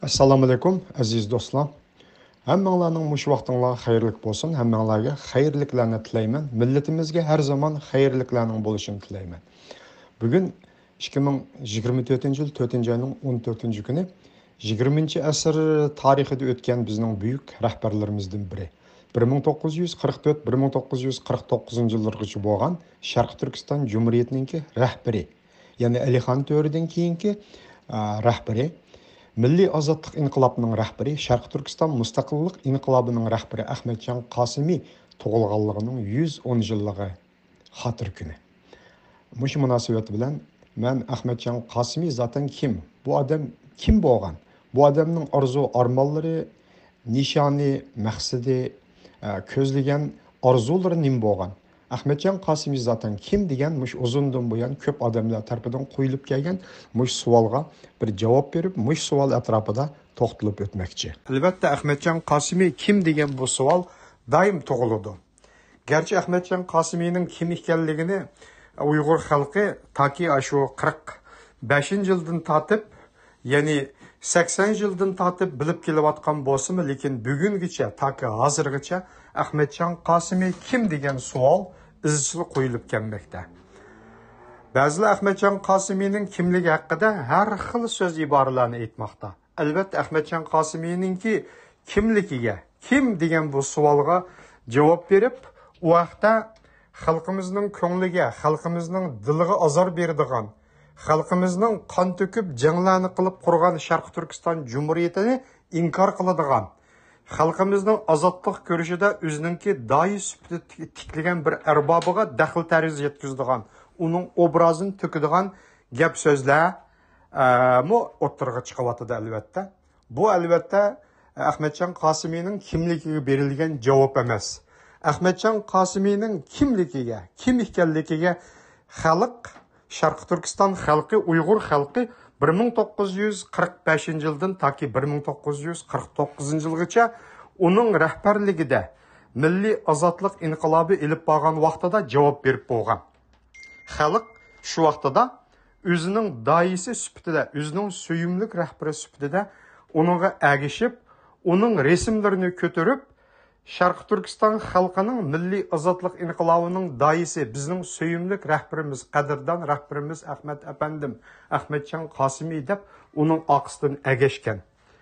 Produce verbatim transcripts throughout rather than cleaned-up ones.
Assalomu alaykum aziz do'stlar. Hammanglarning mush vaqtinglar xayrlik bo'lsin. Hammanglarga xayrliklarni tilayman. Millatimizga har zaman xayrliklarning bo'lishini tilayman. Bugun ikki ming yigirma to'rtinchi yil to'rtinchi oyning o'n to'rtinchi kuni yigirmanchi asr tarixida o'tgan bizning buyuk rahbarlarimizdan biri. bir ming to'qqiz yuz qirq to'rt bir ming to'qqiz yuz qirq to'qqizinchi yillargacha bo'lgan Sharq Turkiston Jumhuriyatining rahbari, ya'ni Alixon To'ridan keyingi rahbari, Milliy ozodlik inqilobining rahbari, Sharq Turkiston mustaqillik inqilobining rahbari Ahmedjon Qosimiy tug'ilganligining yuz o'n yilligi xotir kuni. Mush munosabat bilan men Ahmedjon Qosimiy zaten kim? Bu odam kim bo'lgan? Bu odamning orzu armonlari, nishoni, maqsadi, ko'zlagan orzulari nim bo'lgan? Ahmedjon Qosimiy zaten kim degan mush uzundan buyon ko'p odamlar tarafidan qo'yilib kelgan mush savolga bir javob berib, mush savol atrofida to'xtalib o'tmoqchi. Albatta Ahmedjon Qosimiy kim degan bu savol doim tug'iladi. Garchi Ahmedjon Qosimiyning kim ekanligini Uyg'ur xalqi toki shu qirq beshinchi yildan tortib, ya'ni sakson yildan tortib bilib kelayotgan bo'lsa-mu, lekin bugungacha toki hozirgacha Ahmedjon Qosimiy kim degan savol izchil qo'yilib kelmoqda. Ba'zilar Ahmedjon Qosimiyning kimligi haqida har xil so'z iboralarni aytmoqda. Albatta Ahmedjon Qosimiyninki kimligiga, kim degan bu savolga javob berib, u vaqtda xalqimizning ko'ngliga, xalqimizning diliga azor beradigan, xalqimizning qon to'kib janglarni qilib qurgan Sharq Turkiston Jumhuriyatini inkor qiladigan, xalqimizning ozodlik ko'rishida o'zininki doiy sifatida tikilgan bir arbobiga daxl tariz yetkazadigan, uning obrazini to'kadigan gap so'zlar mu o'ttirg'i chiqyapti albatta. Bu albatta Ahmedjon Qosimiyning kimligiga berilgan javob emas. Ahmedjon Qosimiyning kimligiga, kim ekanligiga xalq, Sharq Turkiston xalqi, Uyg'ur xalqi bir ming to'qqiz yuz qirq beshinchi yildan toki bir ming to'qqiz yuz qirq to'qqizinchi yilgacha uning rahbarligida milliy ozodlik inqilobi ilib borgan vaqtida javob berib bo'lgan. Xalq shu vaqtida o'zining doisi sifatida, o'zining suyumlik rahbari sifatida uningga agishib, uning rasmlarini ko'tarib, Sharq Turkiston xalqining milliy ozodlik inqilobining doisi, bizning suyumlik rahbarimiz, qadrdon rahbarimiz Ahmad apandim, Ahmedjon Qosimiy deb uning oqisidan agashgan.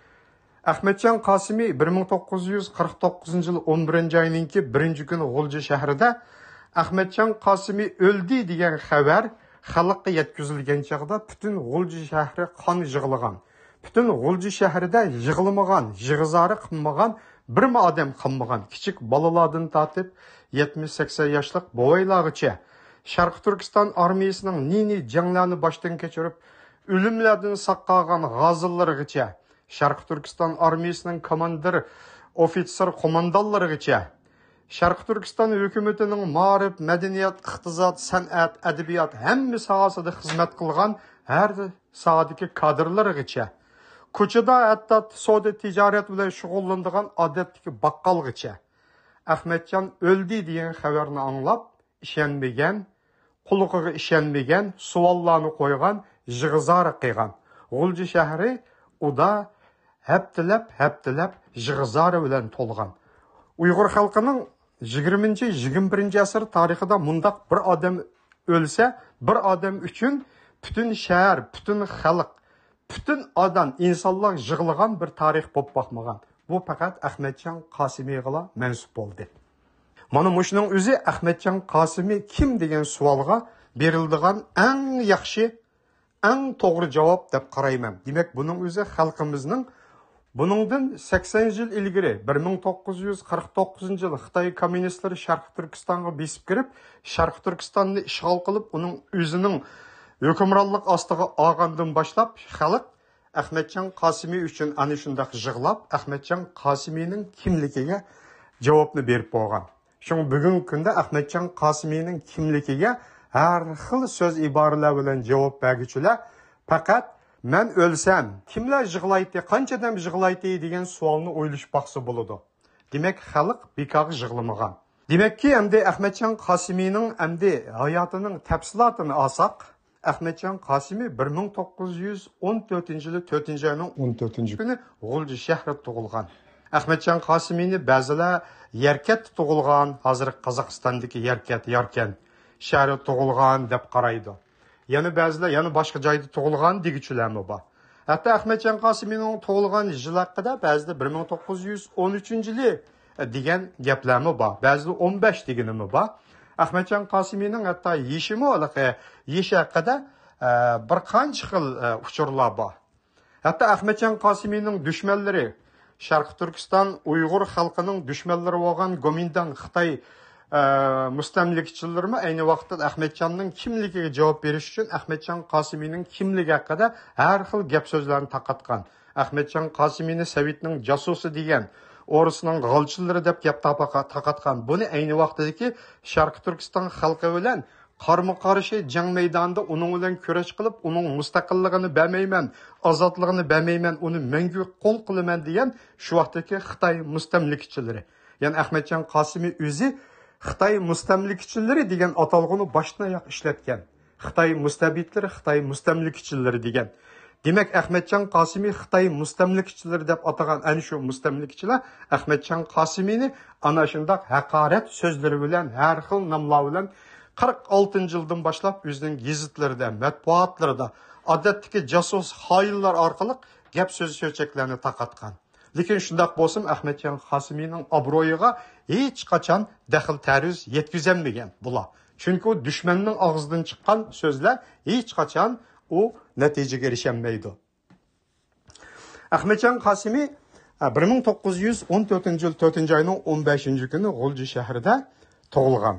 Ahmedjon Qosimiy bir ming to'qqiz yuz qirq to'qqizinchi yil o'n birinchi oyning birinchi kuni G'ulji shahrida Ahmedjon Qosimiy o'ldi degan xabar xalqqa yetkazilgan chaqda butun G'ulji shahri qon yig'ilgan. Butun G'ulji shahrida yig'ilmagan, yig'izori qilmagan bir mi odam qilmagan. Kichik bolalardan tortib yetmish sakson yoshlik bo'ylargacha Sharq Turkiston armiyasining nini janglarni boshdan kechirib, o'limlardan saqlagan g'ozillargacha, Sharq Turkiston armiyasining komandir, ofitser qo'mondonlarigacha, Sharq Turkiston hukumatining ma'rif, madaniyat, iqtisod, san'at, adabiyot hamma sohasida xizmat qilgan har sohadagi kadrlargacha, ko'chada hatto savdo tijorat bilan shug'ullanadigan odatdagi baqqolgacha Ahmedjon o'ldi degan xabarni anglab, ishonmagan, quliqiga ishonmagan, savollarni qo'ygan, yig'izora qilgan. G'ulji shahri uda haftalab haftalab yig'izora bilan to'lgan. Uyg'ur xalqining yigirmanchi yigirma birinchi asr tarixida mundaq bir odam o'lsa, bir odam uchun butun shahar, butun xalq, butun odam, insonlar yig'ilgan bir tarix bo'lib boqmagan. Bu faqat Ahmedjon Qosimiyga mansub bo'ldi. Mana mushuning o'zi Ahmedjon Qosimiy kim degan savolga beriladigan eng yaxshi, eng to'g'ri javob deb qarayman. Demak, buning o'zi xalqimizning buningdan sakson yil ilgari bir ming to'qqiz yuz qirq to'qqizinchi yil Xitoy kommunistlari Sharq Turkistonga besib kirib, Sharq Turkistonni ishg'ol qilib, uning o'zining hukmronlik ostiga olgandan boshlab xalq Ahmedjon Qosimiy uchun ana shunday yig'lab, Ahmedjon Qosimiyning kimligiga javobni berib bo'lgan. Shuning bugungi kunda Ahmedjon Qosimiyning kimligiga har xil so'z iboralar bilan javob berguchilar faqat men o'lsam kimlar yig'laydi, qanchadan yig'laydi degan savolni o'ylashib baqsa bo'ladi. Demak, xalq bekor yig'lamagan. Demakki, endi Ahmedjon Qosimiyning endi hayotining tafsilotini olsak, Ahmetcan Qasimi bir ming to'qqiz yuz o'n to'rtinchi yili to'rtinchi oyning o'n to'rtinchi kuni G'ulji shahrida tug'ilgan. Ahmetcan Qasimini ba'zilar Yarkat tug'ilgan, hozir Qozog'istondagi Yarkat, Yarkan shahri tug'ilgan deb qaraydi. Yana ba'zilar yana boshqa joyda tug'ilgan degichilarmi bor. Hatto Ahmetcan Qasimining tug'ilgan yili haqida ba'zida bir ming to'qqiz yuz o'n uchinchi yili degan gaplarmi bor. Ba'zida o'n besh deganimi bor. Ahmetcan Qasimining hatto yeshimi olaqa yeshi haqida bir qancha xil uchurlar bor. Hatto Ahmetcan Qasimining dushmanlari Sharq Turkiston Uyg'ur xalqining dushmanlari bo'lgan Gomindan Xitoy mustamlikchilarmi ayni vaqtda Ahmetcanning kimligiga javob berish uchun Ahmetcan Qasimining kimligi haqida har xil gap so'zlarni taqatgan. Ahmetcan Qasimini Sovetning jasusi degan, O'risning g'alchilari deb gap taqatgan. Buni ayni vaqtdagi Sharq Turkiston xalqi bilan qarma-qarshi jang maydonida uning bilan kurash qilib, uning mustaqilligini bermayman, ozodligini bermayman, uni mangu qo'l qilaman degan shu vaqtdagi Xitoy mustamlikchilari. Ya'ni Ahmetcan Qasimi o'zi Xitoy mustamlikchilari degan atalg'ini boshdan oyoq ishlatgan. Xitoy mustabitlari, Xitoy mustamlikchilari degan. Demak, Ahmetcan Qasimi Xitoy mustamlikchilari deb atagan ana shu mustamlikchilar Ahmetcan Qasimini ana shunday haqorat so'zlari bilan, har xil nomlar bilan qirq oltinchi yildan boshlab o'zining gazetlarida, matbuotlarida odatdagi jasus xoinlar orqali gap so'z so'chaklarni taqatgan. Lekin shundoq bo'lsin, Ahmetcan Qasimining obro'yiga hech qachon daxl taruz yetkazolmagan bular. Chunki u dushmanning og'zidan chiqqan so'zlar hech qachon u natijaga erisholmaydi. Ahmetcan Qasimi bir ming to'qqiz yuz o'n to'rtinchi yil to'rtinchi oyning o'n beshinchi kuni G'ulji shahrida tug'ilgan.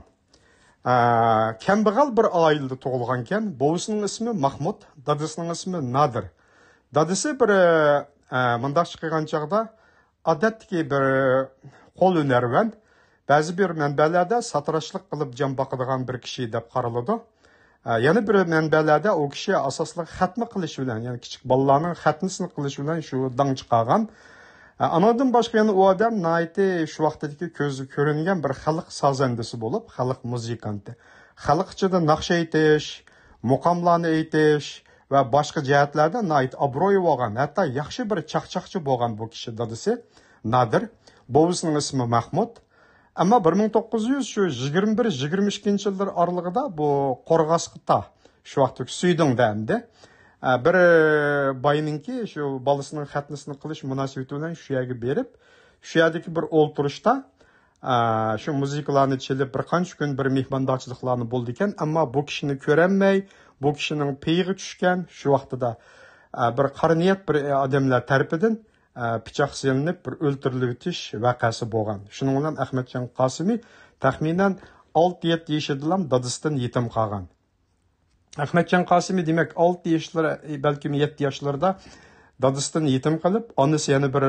Kambag'al bir oilada tug'ilgan ekan. Bovisining ismi Mahmud, dadasining ismi Nadir. Dadasi bir mundaq chiqqan chaqda odatdagi bir qo'l hunarvan, ba'zi bir manbalarda satrashlik qilib jon boqadigan bir kishi deb qaraladi. Yana bir manbalarda u kishi asosli xatmi qilish bilan, ya'ni kichik bolalarning xatmisini qilish bilan shu dang chiqargan. Anadan boshqa yana u odam nayti shu vaqtdagi ko'zi ko'ringan bir xalq sozandasi bo'lib, xalq muzikanti. Xalq ichida naqsha aytish, muqomlarni aytish va boshqa jihatlarda nayt obro'yi bo'lgan, hatto yaxshi bir chaqchaqchi bo'lgan bu kishi dadasi Nadir. Bovisining ismi Mahmud. Ammo bir ming to'qqiz yuz yigirma bir yigirma ikkinchi yillar oralig'ida bu Qo'rg'osqita shu vaqtda Suydingda endi bir boyninki shu bolasining xatnisini qilish munosabati bilan shu yerga berib, shu yerdagi bir o'ltirishda shu muzikalarni chelib bir qancha kun bir mehmondorchiliklarni bo'ldi ekan, ammo bu kishini ko'ranmay, bu kishining peygi tushgan shu vaqtida bir qariniyat bir odamlar tarafidan pichoq silinib bir o'ltirilib o'tish voqeasi bo'lgan. Shuning bilan Ahmetcan Qasimi taxminan olti yetti yoshida dadasidan yetim qolgan. Ahmetcan Qasimi demak olti yoshlar, balki yetti yoshlarda dadasidan yetim qilib, onasi yana bir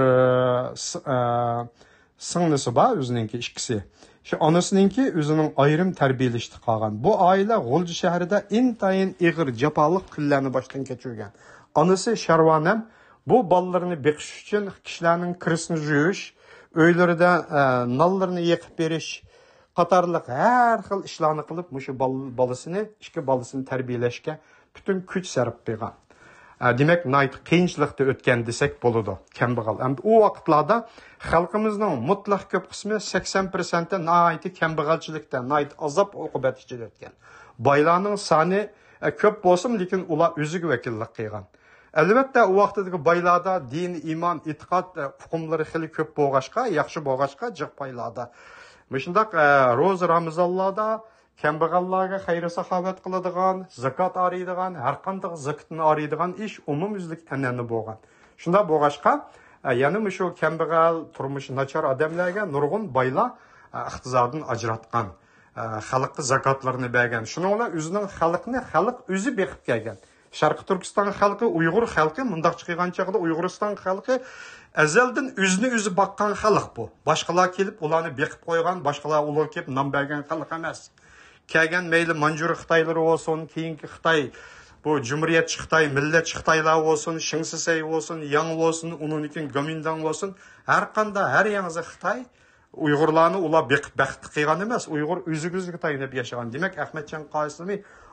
singlisi bor, o'zininki ikkisi. Shu onasininki o'zining ayrim tarbiyalashdi qolgan. Bu oila G'ulji shahrida intayin ig'ir jafoliq kunlarni boshdan kechirgan. Onasi Sharvanam bu bolalarni beqish uchun kishilarning kirisini yuvish, uylarida nonlarni yeqib berish qatorliq har xil ishlarni qilib, mushu bolasini, ikki bolasini tarbiyalashga butun kuch sarf qilgan. Demak, nayt qiyinchilikda o'tgan desak bo'ladi, kambag'al. Endi u vaqtlarda xalqimizning mutlaq ko'p qismi sakson foiz nayt kambag'alchilikda, nayt azob oqibat ichida o'tgan. Boylarning soni ko'p bo'lsin, lekin ular o'ziga vakillik qilgan. Albatta, u vaqtdagi boylarda din, iymon, e'tiqod hukmlari xili ko'p bo'lg'ashqa, yaxshi bo'lg'ashqa jiq boylarda. Shundaq ro'z Ramazonlarda kambag'allarga xayr saxovat qiladigan, zakot oriydigan, har qanday zakotni oriydigan ish umumyuzlik an'ana bo'lgan. Shunda bo'lg'ashqa, yana shu kambag'al, turmushi nachar odamlarga nurg'un boylar iqtisodini ajratgan, xalqqa zakotlarni bergan. Shuning bilan o'zining xalqni xalq o'zi beqib kelgan. Sharq Turkiston xalqi, Uyg'ur xalqi mundaq chiqqan chaqda Uyg'uriston xalqi azaldan o'zini o'zi boqqan xalq bu. Boshqalar kelib ularni beqib qo'ygan, boshqalar ular kelib nom bergan xalq emas. Kelgan mayli Manjur Xitoylar bo'lsin, keyingi Xitoy, bu Cumhuriyetchi Xitoy, millatchi Xitoylar bo'lsin, Shingsisay bo'lsin, Yang bo'lsin, uningkin Gomindan bo'lsin, har qanday har yangi Xitoy Uyg'urlarni ular beqib baxtli qilgan emas. Uyg'ur o'zi-o'ziga tayinib yashagan. Demak, Ahmetcan Qasimi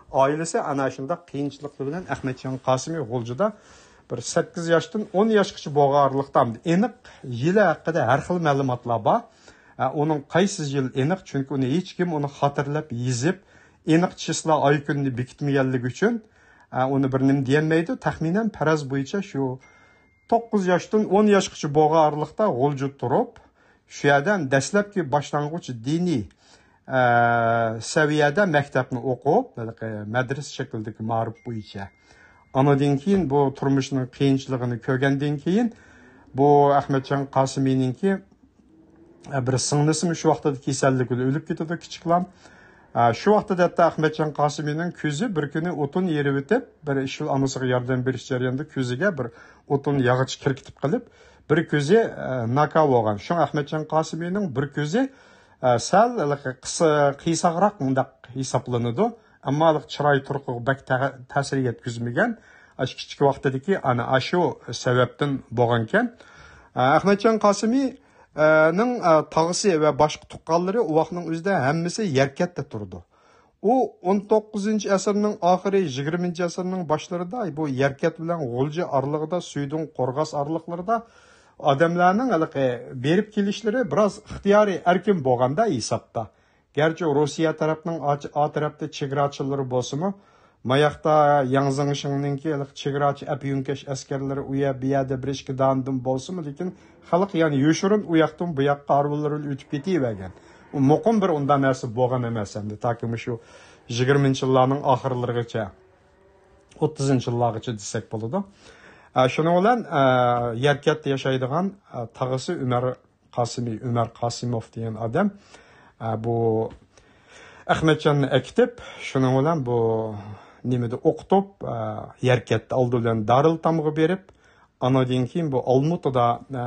Ailesi ana shunda qiyinchiliklar bilan Ahmetjon Qosimiy G'uljida bir sakkiz yoshdan o'n yoshgacha bo'lganliqdan aniq yili haqida har xil ma'lumotlar bor. Uning qaysi yil aniq, chunki uni hech kim uni xotirlab yozib, aniq chisla oy kunni bekitmaganligi uchun uni bir nim deyolmaydi. Taxminan faraz bo'yicha shu to'qqiz yoshdan o'n yoshgacha bo'lganliqda G'uljida turib, shu yerdan dastlabki boshlang'ich diniy saviyada maktabni o'qib, madrasa shaklidagi ma'rif bo'yicha. Anadan keyin bu turmushning qiyinchiligini ko'rgandan keyin bu Ahmetjon Qosimiyninki bir singlisi shu vaqtda kasallik bilan o'lib ketadi kichiklam. Shu vaqtda hatto Ahmetjon Qosimiyning ko'zi bir kuni o'tin yerib o'tib, bir shu anasiga yordam berish jarayonida ko'ziga bir o'tin yog'ich kirkitib qilib, bir ko'zi naka bo'lgan. Shu Ahmetjon Qosimiyning bir ko'zi sal qiysaqroq mundaq hisoblanadi. Ammo chiroy turqi bak ta'sir yetkazmagan. Ash kichik vaqtdagi ana shu sababdan bo'lgan ekan. Ahmetjon Qosimiy ning tog'isi va boshqa tuqqanlari u vaqtning o'zida hammasi Yarkatda turdi. U o'n to'qqizinchi asrning oxiri, yigirmanchi asrning boshlarida bu Yarkat bilan G'ulji oralig'ida, Suydun Qo'rg'os oralig'larida odamlarning berib kelishlari biroz ixtiyoriy erkin bo'lganda hisobda. Gerçi Rossiya tarafının a tarafta chegarachilar bo'lsa-mu, mayaqda Yanzingshingninki chegarachi apyunkash askarlari u yer bu yerda bir ishga dandim bo'lsa-mu, lekin xalq yani yoshirin u yoqdan bu yoqqa arvullar o'tib ketavergan. U muqim bir undan narsa bo'lgan emas endi, toki shu yigirmanchi yillarning oxirlarigacha, o'ttizinchi yillargacha desak bo'ladi. Shuning bilan Yarkatda yashaydigan tog'isi Umar Qosimiy, Umar Qosimov degan odam bu Ahmetjonni akitib, shuning bilan bu nimada o'qitib, Yarkatda oldi bilan Darul-Tamg'a berib, anadan keyin bu Olmutada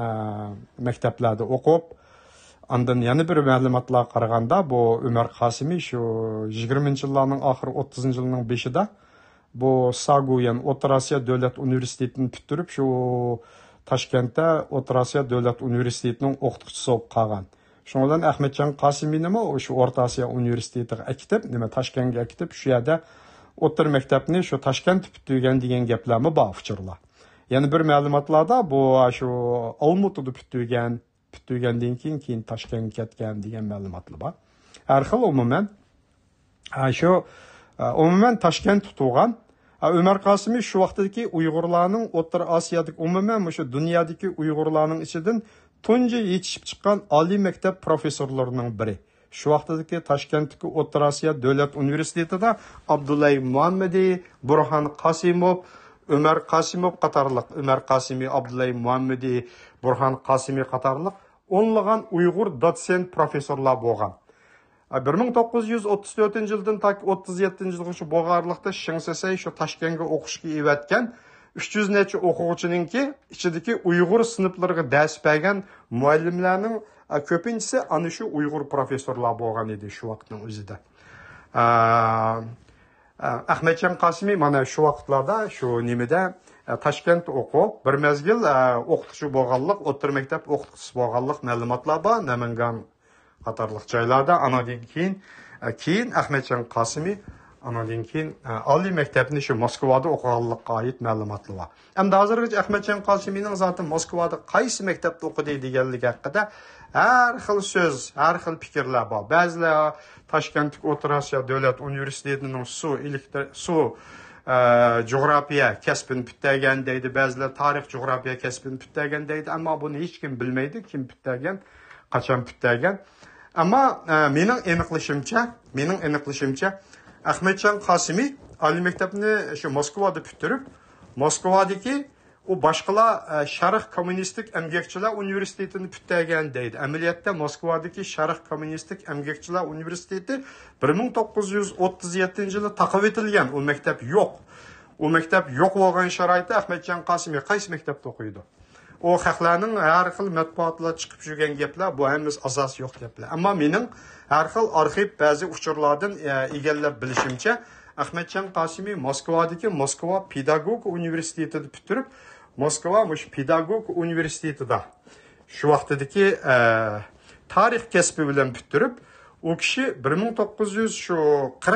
maktablarda o'qib, andan yana bir ma'lumotlar qaraganda bu Umar Qosimiy shu yigirmanchi yillarning oxiri o'ttizinchi yilning beshida bu Saguyan O'rta Osiyo davlat universitetini bitirib, shu Toshkentda O'rta Osiyo davlat universitetining o'qituvchisi bo'lib qolgan. Shundan bilan Ahmetjon Qosimiyni shu O'rta Osiyo universitetiga akitib, nima Toshkentga akitib, shu yerda o'rta maktabni shu Toshkentda bitirgan degan gaplarmi bor fikrlar. Yana bir ma'lumotlarda bu shu Olmutada bitirgan, bitirgandan keyin keyin Toshkentga ketgan degan ma'lumotlar bor. Har xil umuman shu umuman Toshkentda tug'ilgan Umar Qosimiy shu vaqtdagi Uyg'urlarning O'rta Osiyodagi umuman shu dunyodagi Uyg'urlarning ichidan tunji yetishib chiqqan oliy maktab professorlarining biri. Shu vaqtdagi Toshkentdagi O'rta Osiyo davlat universitetida Abdullahi Muhammadi, Burxon Qosimov, Umar Qosimov qatorliq, Umar Qosimiy, Abdullahi Muhammadi, Burxon Qosimiy qatorliq o'nlagan Uyg'ur dotsent professorlar bo'lgan. bir ming to'qqiz yuz o'ttiz to'rtinchi yildan tak o'ttiz yettinchi yilgacha bo'lganlikda Shingsasay shu Toshkentga o'qishga evatgan uch yuz necha o'quvchininki ichidagi Uyg'ur sinflariga dars bergan muallimlarning ko'pinchisi ana shu Uyg'ur professorlar bo'lgan edi shu vaqtning o'zida. Ahmetjon Qosimiy mana shu vaqtlarda shu nimada Toshkentda o'qib, bir mezgil o'qituvchi bo'lganlik, o'rta maktab o'qituvchisi bo'lganlik ma'lumotlar bor, Namangan qatorliq joylarda. Anadan keyin keyin Ahmetjon Qosimiy anadan keyin oliy maktabni shu Moskvada o'qiganlikqa oid ma'lumotlar bor. Endi hozirgacha Ahmetjon Qosimiyning zoti Moskvada qaysi maktabda o'qidi deganligi haqida har xil so'z, har xil fikrlar bor. Ba'zilar Toshkent O'rta Osiyo davlat universitetining suv elektr suv jug'rofiya kasbini bitirgan deydi, ba'zilar tarix jug'rofiya kasbini bitirgan deydi, ammo buni hech kim bilmaydi, kim bitirgan, qachon bitirgan. Ammo mening aniqlashimcha, mening aniqlashimcha Ahmetjon Qosimiy oliy maktabni shu Moskvada bitirib, Moskvadagi u boshqalar Sharq kommunistik emgakchilar universitetini bitirgan deydi. Amaliyotda Moskvadagi Sharq kommunistik emgakchilar universiteti bir ming to'qqiz yuz o'ttiz yettinchi yilda taqib etilgan. U maktab yo'q. U maktab yo'q bo'lgan sharoitda Ahmetjon Qosimiy qaysi maktabda o'qiydi? O xalqlarning har xil matbuotlar chiqib yurgan gaplar, bu hammasi asos yo'q gaplar. Ammo mening har xil arxiv ba'zi uchurlardan egallab bilishimcha, Ahmetjon Qosimiy Moskvadagi Moskva pedagog universitetini bitirib, Moskva mush pedagog universitetida shu vaqtdagi tarix kasbi bilan bitirib, u kishi bir ming to'qqiz yuz qirq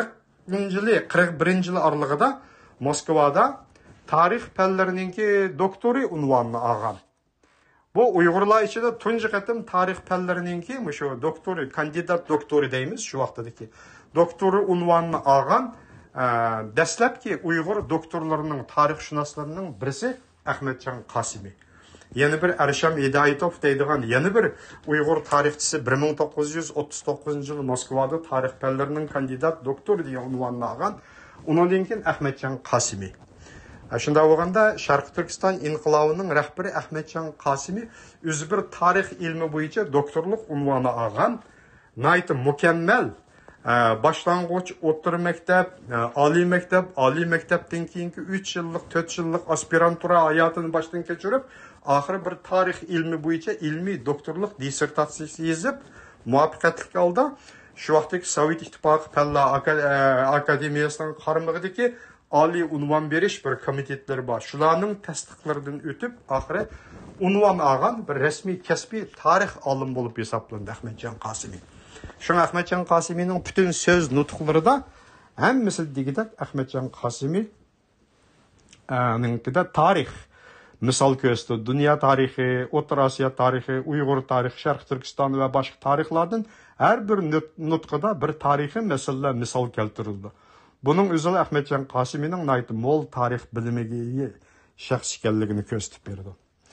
yili qirq birinchi yil oralig'ida Moskvada tarix fanlarininki doktori unvonini olgan. Bu Uyg'urlar ichida tunji qatim tarix fanlarininki shu doktori, kandidat doktori deymiz shu vaqtdagi. Doktori unvonini olgan dastlabki Uyg'ur doktorlarining tarixshunoslarining birisi Ahmadjon Qosimi. Yana bir Arsham Hidoyatov deydigan yana bir Uyg'ur tarixchisi bir ming to'qqiz yuz o'ttiz to'qqizinchi yil Moskvada tarix fanlarining kandidat doktori degan unvonni olgan. Undan keyin Ahmadjon Qosimi. Shunda bo'lganda Sharq Turkiston inqilobining rahbari Ahmadjon Qosimi o'zi bir tarix ilmi bo'yicha doktorlik unvoni olgan. Nayt mukammal boshlang'ich o'rta maktab, oliy maktab, oliy maktabdan keyingi uch yillik, to'rt yillik aspirantura hayotini boshdan kechirib, oxiri bir tarix ilmi bo'yicha ilmiy doktorlik dissertatsiyasi yozib, muvaffaqiyatli oldi. Shu vaqtdagi Sovet Ittifoqi Fanlar akademiyasining qaramog'idagi oliy unvon berish bir komitetlari bor. Shularning tasdiqlaridan o'tib, oxiri unvon olgan bir rasmiy kasbiy tarix olim bo'lib hisoblandi Ahmadjon Qosimi. Şun Ahmadjon Qosimining bütün söz nutqlarida hammasi degidek Ahmadjon Qosimi'ninkida tarix misol ko'rsatdi. Dunyo tarixi, O'rta Osiyo tarixi, Uyg'ur tarixi, Sharq Turkiston va boshqa tarixlardan har bir nutqida bir tarixiy masalalar misol keltirildi. Buning o'zi Ahmadjon Qosimining nayt mo'l tarix bilimiga ega shaxs ekanligini ko'rsatib berdi.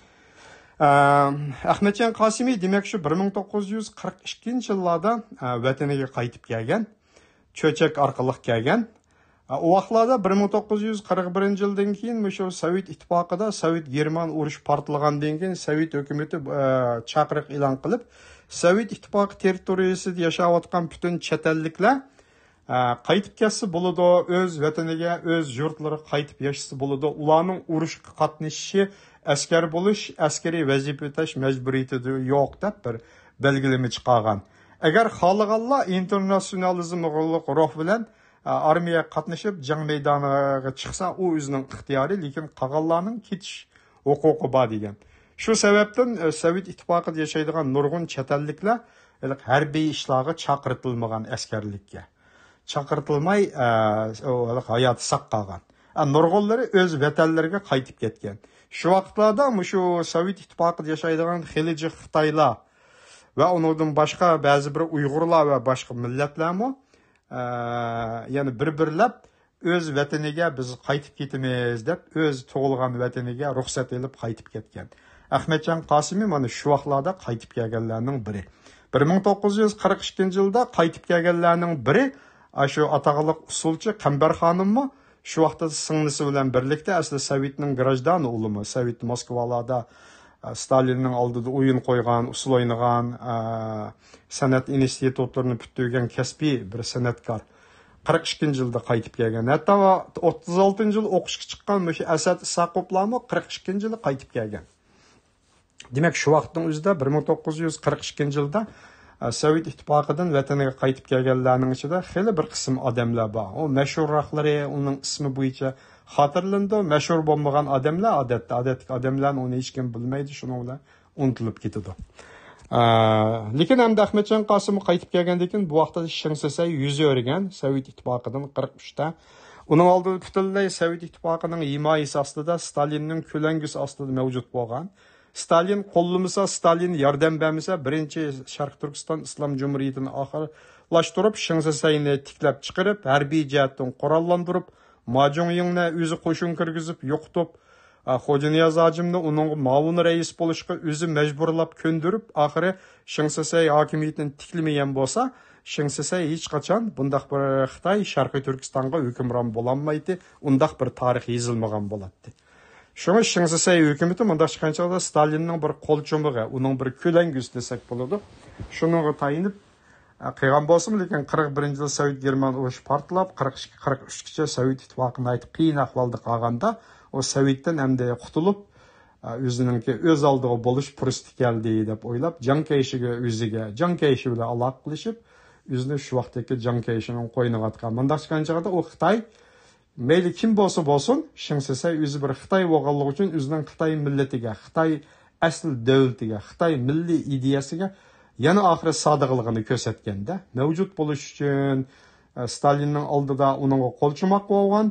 Ahmadjon Qosimi demak shu bir ming to'qqiz yuz qirq ikkinchi yillarda vataniga qaytib kelgan, cho'chak orqali kelgan. O vaqtlarda bir ming to'qqiz yuz qirq birinchi yildan keyin shu Sovet ittifoqida Sovet German urush portlagandan keyin Sovet hukumatı chaqiriq e'lon qilib, Sovet ittifoqi territoriyasida yashayotgan butun chet elliklar qaytib kelsa bo'ladi, o'z vataniga, o'z yurtlari qaytib yashasa bo'ladi. Ularning urushga qatnashishi, askar bo'lish, askariy vazifa o'tash majburiyati yo'q deb bir belgilama chiqargan. Agar xohlaganlar internasionalizm ruh bilan armiyaga qatnashib, jang maydoniga chiqsa, u o'zining ixtiyori, lekin qolganlarning ketish huquqi bor degan. Shu sababdan Sovet ittifoqida yashaydigan nurg'un chet elliklar harbiy ishlarga chaqirtilmagan askarlikka. Chaqirtilmay hayoti saq qolgan. Nurg'unlari o'z vatanlariga qaytib ketgan. Shu vaqtlarda shu Sovet ittifoqida yashaydigan xiliji Xitoylar va undan boshqa ba'zi bir Uyg'urlar va boshqa millatlarmi ya'ni bir-birlab o'z vataniga biz qaytib ketamiz deb o'z tug'ilgan vataniga ruxsat olib qaytib ketgan. Ahmadjon Qosimi mana shu vaqtlarda qaytib kelganlarning biri. bir ming to'qqiz yuz qirq ikkinchi yilda qaytib kelganlarning biri shu atog'liq usulchi Qambar xonimmi shu vaqtda singlisi bilan birlikda asli Sovetning grajdani o'limi, Sovet Moskvalarda Stalinning oldida o'yin qo'ygan, usul o'ynagan, san'at institutlarini bitirgan kasbiy bir san'atkor qirq ikkinchi yilda qaytib kelgan. Hatto o'ttiz oltinchi yil o'qishga chiqqan shu Asad Saqoplami qirq ikkinchi yilda qaytib kelgan. Demak, shu vaqtning o'zida bir ming to'qqiz yuz qirq ikkinchi yilda Sovet ittifoqidan vataniga qaytib kelganlarning ichida xeyli bir qism odamlar bor. O mashhurroqlari uning ismi bo'yicha xotirlandi. Mashhur bo'lmagan odamlar odatda, odatda odamlarni uni hech kim bilmaydi, shuning bilan unutilib ketadi. Lekin hamda Ahmadjon Qosimi qaytib kelgandan keyin bu vaqtda Shinsasay yuzi o'rgan Sovet ittifoqidan qirq uchta. Uning oldida butunlay Sovet ittifoqining himoyasi ostida, Stalinning ko'langisi ostida mavjud bo'lgan. Stalin qo'llamasa, Stalin yordam bermasa, birinchi Sharq Turkiston Islom Jumhuriyatini oxirlashtirib, Shinsasayni tiklab chiqarib, harbiy jihatdan qurollantirib, Majonyingni o'zi qo'shin kirgizib, yo'qitib, Xo'janiyaz hojimni uning ma'mur rais bo'lishga o'zi majburlab ko'ndirib, oxiri Shinsasay hokimiyatini tiklamagan bo'lsa, Shinsasay hech qachon bundaq bir Xitoy Sharqiy Turkistonga hukmron bo'lolmaydi, undaq bir tarix yozilmagan bo'ladi. Şuna Shinsasay hukumati mundaq chiqqancha Stalinning bir qo'lchumig'i, uning bir ko'langusi desak bo'ladi. Shunga tayinib qilgan bo'lsin, lekin qirq birinchi yil Sovet German urushi portlab, qirq ikki qirq uchgacha Sovet ittifoqini aytib qiyin ahvolda qolganda, o Sovetdan hamda qutulib, o'zininki o'z oldiga bo'lish fursati keldi deb o'ylab, Jang Kayshiga o'ziga, Jang Kayshi bilan aloqa qilishib, o'zini shu vaqtdagi Jang Kayshining qo'yniga atgan. Mundaq chiqqancha u Xitoy mayli kim bo'lsa bo'lsin, Shinsasay o'zi bir Xitoy bo'lganligi uchun o'zining Xitoy millatiga, Xitoy asl davlatiga, Xitoy milliy ideyasiga yana oxiri sodiqligini ko'rsatganda, mavjud bo'lish uchun, Stalinning oldida uningga qo'l chumoq bo'lgan.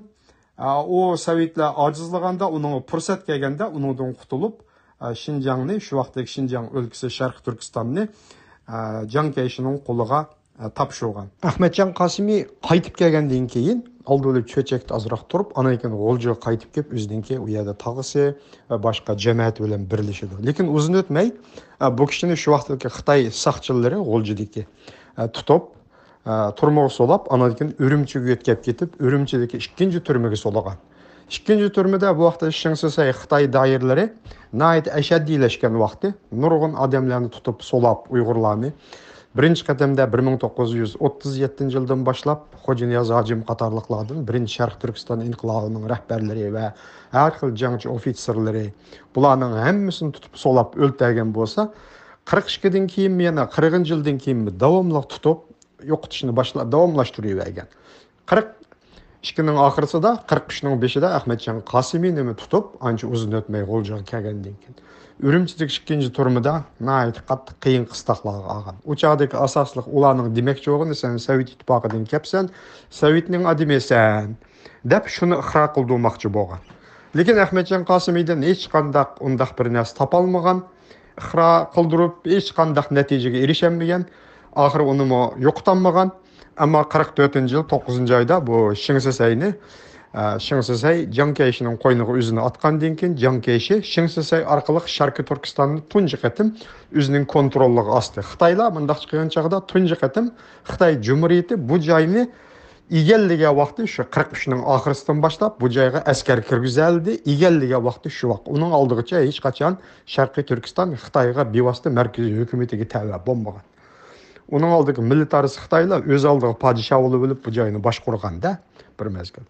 O Sovetlar ojizliganda uningga fursat kelganda uningdan qutulib, Xinjiangni, shu vaqtdagi Xinjiang o'lkasi Sharq Turkistonni Jiang Kayshining qo'liga topshirgan. Ahmetcan Qasimi qaytib kelgandan keyin oldi cho'chakda ozroq turib, ana ekan G'o'ljaga qaytib kelib, o'zininki u yerda tog'isi va boshqa jamoat bilan birlashadi. Lekin uzun o'tmay bu kishini shu vaqtdagi Xitoy saqchilari G'o'ljadagi tutib, turmaga solab, ana ekan Urumchiga yetkazib ketib, Urumchidagi ikkinchi turmaga solagan. ikkinchi turmada bu vaqtda Shingsisay Xitoy doiralari nayt ashaddiylashgan vaqti nurg'un odamlarni tutib solab Uyg'urlarni birinchi qadamda bir ming to'qqiz yuz o'ttiz yettinchi yildan boshlab Xo'janiyaz Hojim qatorliqlardan birinchi Sharq Turkiston inqilobining rahbarlari va har xil jangchi ofitserlari bularning hammasini tutib solab o'ltirgan bo'lsa, qirq ikkidan keyin yana qirqinchi yildan keyin davomli tutib yo'qotishni boshlab davomlashtiravergan. qirq ikkining oxirisida qirq uchning beshida Ahmetcan Qasimiyni tutib, ancha uzun o'tmay G'o'ljaga kelgandan keyin Urumchidagi ikkinchi turmida nayt qattiq qiyin qistoqlarga olgan. U chog'dagi asosliq ularning demoqchi bo'lgani sen Sovet ittifoqidan kelsan, Sovetning odamisan deb shuni iqror qildirmoqchi bo'lgan. Lekin Ahmetcan Qasimiydan hech qanday undaq bir narsa topolmagan, iqror qildirib hech qanday natijaga erishaolmagan, oxiri uni yo'qotolmagan. Ammo qirq to'rtinchi yil to'qqizinchi oyda bu Shingsisayni Shingsisay Jiang Kayshining qo'yniga o'zini otgandan keyin Jiang Kayshi Shingsisay orqali Sharqiy Turkistonni tunji qatim o'zining kontrolligiga oldi. Xitoylar bunday chiqqan chog'da tunji qatim Xitoy Jumhuriyati bu joyni egallagan vaqti shu qirq uchning oxirisidan boshlab bu joyga askar kirgizildi. Egallagan vaqti shu vaqt. Uning oldigacha hech qachon Sharqiy Turkiston Xitoyga bevosita markaziy hukumatiga tabe bo'lmagan. Uning oldidagi militarist Xitoylar o'z oldiga podshoh bo'lib bu joyni boshqarganda bir mezgil.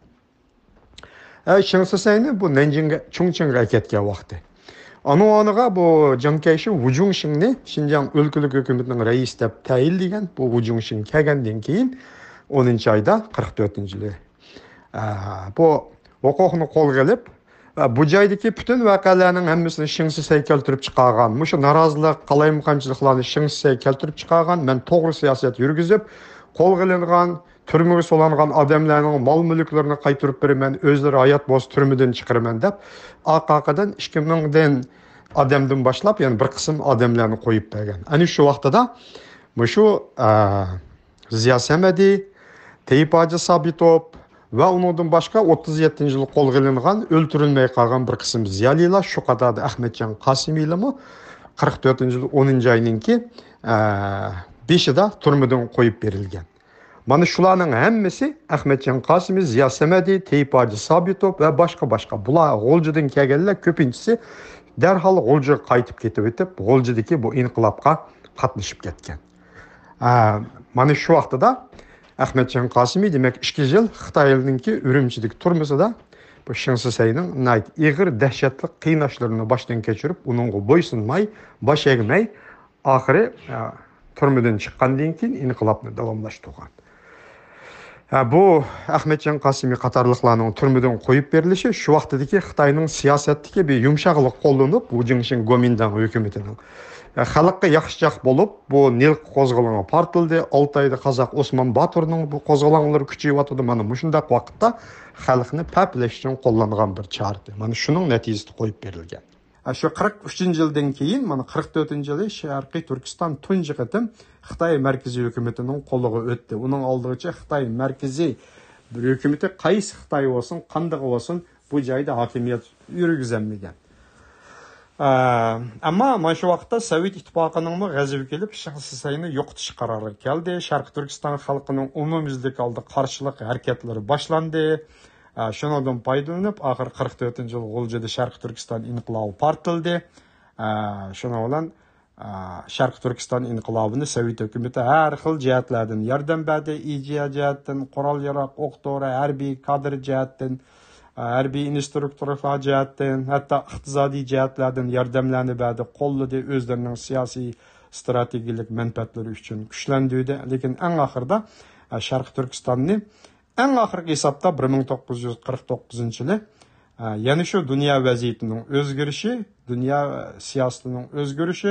Shingsisayni bu Nanjingga, Chongqingga ketgan vaqti. Ana oniga bu Jiang Kayshi Wu Jungshingni Xinjiang o'lkalik hukumatining raisi deb tayinlagan. Bu Wu Jungshing kelgandan keyin o'ninchi oyda qirq to'rtinchi yili bu huquqni qo'lga olib, bu joydagi butun voqealarning hammasini Shingsisay keltirib chiqargan. Mushu norozilik, qalaymuqonchiliklarni Shingsisay keltirib chiqargan. Men to'g'ri siyosat yurgizib, qo'lga olingan, turmaga solangan odamlarning mol-mulklarini qaytarib beraman, o'zlari hayot bo'z turmadan chiqaraman deb oqaqadan ikki mingdan odamdan boshlab, ya'ni bir qism odamlarni qo'yib bergan. Ana shu vaqtda mushu Ziya Samadi, Tayyip Hoji Sabitov va undan boshqa o'ttiz yettinchi yil qo'lga olingan, o'ltirilmay qolgan bir qism ziyolilar, shu qatorda Ahmetcan Qasimiylarmi qirq to'rtinchi yil o'ninchi oyninki beshida turmadan qo'yib berilgan. Mana shularning hammasi Ahmetcan Qasimiy, Ziya Samadi, Tayyip Hoji Sabitov va boshqa-boshqa. Bular G'o'ljadan kelganlar ko'pinchisi darhol G'o'ljaga qaytib ketib o'tib, G'o'ljadagi bu inqilobga qatnashib ketgan. Mana shu vaqtda Ahmetcan Qasimiy demak ikki yil Xitoyninki Urumchidagi turmasida bu Shingsisayning nayt ig'ir dahshatli qiynashlarini boshdan kechirib, uningga bo'ysunmay, bosh egmay, oxiri turmadan chiqqandan keyin inqilobni davomlashtirgan. Bu Ahmetcan Qasimiy qatorliqlarning turmadan qo'yib berilishi shu vaqtdagi Xitoyning siyosatdagi bir yumshoqlik qo'llanib, bu Jingshin Gomindan hukumatining xalqqa yaxshichaq bo'lib, bu Nil qo'zg'oloni partildi. Oltayda Qozoq Osmon Baturning bu qo'zg'olonlari kuchayotdi. Mana shunday vaqtda xalqni paplash uchun qo'llangan bir chorti. Mana shuning natijasida qo'yib berilgan. Shu qirq uchinchi yildan keyin mana qirq to'rtinchi yili Sharqiy Turkiston tunji qatim Xitoy markaziy hukumatining qo'liga o'tdi. Uning oldigacha Xitoy markaziy bir hukumati qaysi Xitoy bo'lsin, qanday bo'lsin, bu joyda hokimiyat yurgizolmagan. Ammo mana shu vaqtda Sovet ittifoqining g'azabi kelib, Shingsisayni yo'qotish qarori keldi. Sharq Turkiston xalqining umumyuzlik oldi qarshilik harakatlari boshlandi. Shundan foydalanib, oxir qirq to'rtinchi yil G'o'ljada Sharq Turkiston inqilobi partildi. Shuna bilan Sharq Turkiston inqilobini Sovet hukumati har xil jihatlardan yordam berdi, ijro jihatdan, qurol yarog', o'q-dori, harbiy kadr jihatdan, harbiy instruktorlar jihatdan, hatto iqtisodiy jihatlardan yordamlarni berdi, qo'lladi, o'zlarining siyosiy strategik manfaatlari uchun kuchlantirdi. Lekin eng oxirida Sharq Turkistonni eng oxirgi hisobda bir ming to'qqiz yuz qirq to'qqizinchi yili yana shu dunyo vaziyatining o'zgarishi, dunyo siyosatining o'zgarishi,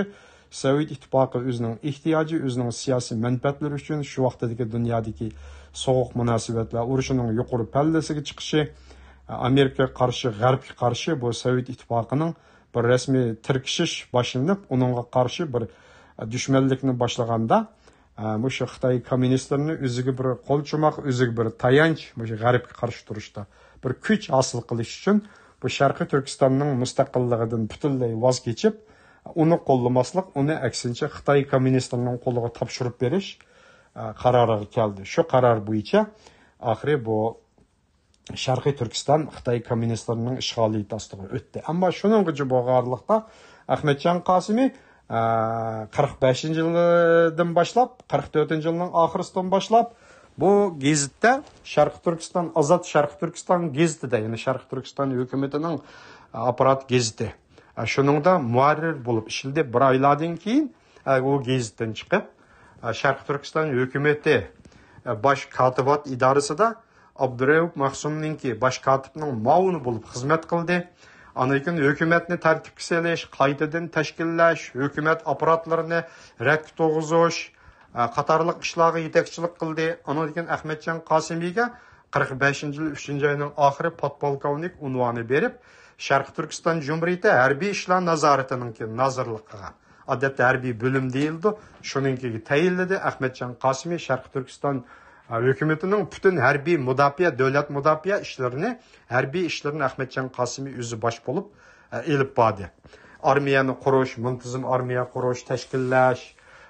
Sovet ittifoqi o'zining ehtiyoji, o'zining siyosiy manfaatlari uchun shu vaqtdagi dunyodagi sovuq munosabatlar urushining yuqori pallasiga chiqishi, Amerikaga qarshi, G'arbga qarshi bu Sovet ittifoqining bir rasmiy tirkishish boshlanib, uningga qarshi bir dushmanlikni boshlaganda, bu shu Xitoy kommunistlarini o'ziga bir qo'l chumoq, o'ziga bir tayanch, bu G'arbga qarshi turishda bir kuch hosil qilish uchun bu Sharqiy Turkistonning mustaqilligidan butunlay voz kechib, uni qo'llamaslik, uni aksincha Xitoy kommunistlarining qo'liga topshirib berish qaroriga keldi. Shu qaror bo'yicha oxiri bu Sharqiy Turkiston Xitoy kommunistlarining ishg'oliyati ostiga o'tdi. Ammo shuningcha bo'lganlikda Ahmedjon Qosimi qirq beshinchi yildan boshlab, qirq to'rtinchi yilning oxirisidan boshlab bu gazetda Sharqiy Turkiston Ozod Sharqiy Turkiston gazetida, ya'ni Sharqiy Turkiston hukumatining apparat gazeti. Shuningda muharrir bo'lib ishildi. Bir oylardan keyin u gazetdan chiqib Sharqiy Turkiston hukumati bosh kotibot idorasida Abdurauf Mahsumninki bosh kotibning muavini bo'lib xizmat qildi. Anakin hukumatni tartibga solish, qaytadan tashkillash, hukumat apparatlarini rakka to'g'izish qatorliq ishlarga yetakchilik qildi. Anakin Ahmedjon Qosimiga qirq beshinchi yil uchinchi oyning oxiri podpolkovnik unvoni berib, Sharqiy Turkiston Cumhuriyeti harbiy ishlar nazoratining nazorligiga, odatda harbiy bo'lim deyildi, shuningki tayinladi. Ahmedjon Qosimi Sharqiy Turkiston hukumatining butun harbiy mudofaa, davlat mudofaa ishlarini, harbiy ishlarini Ahmedjon Qosimi o'zi bosh bo'lib elib bordi. Armiyani qurish, muntazam armiya qurish, tashkillash,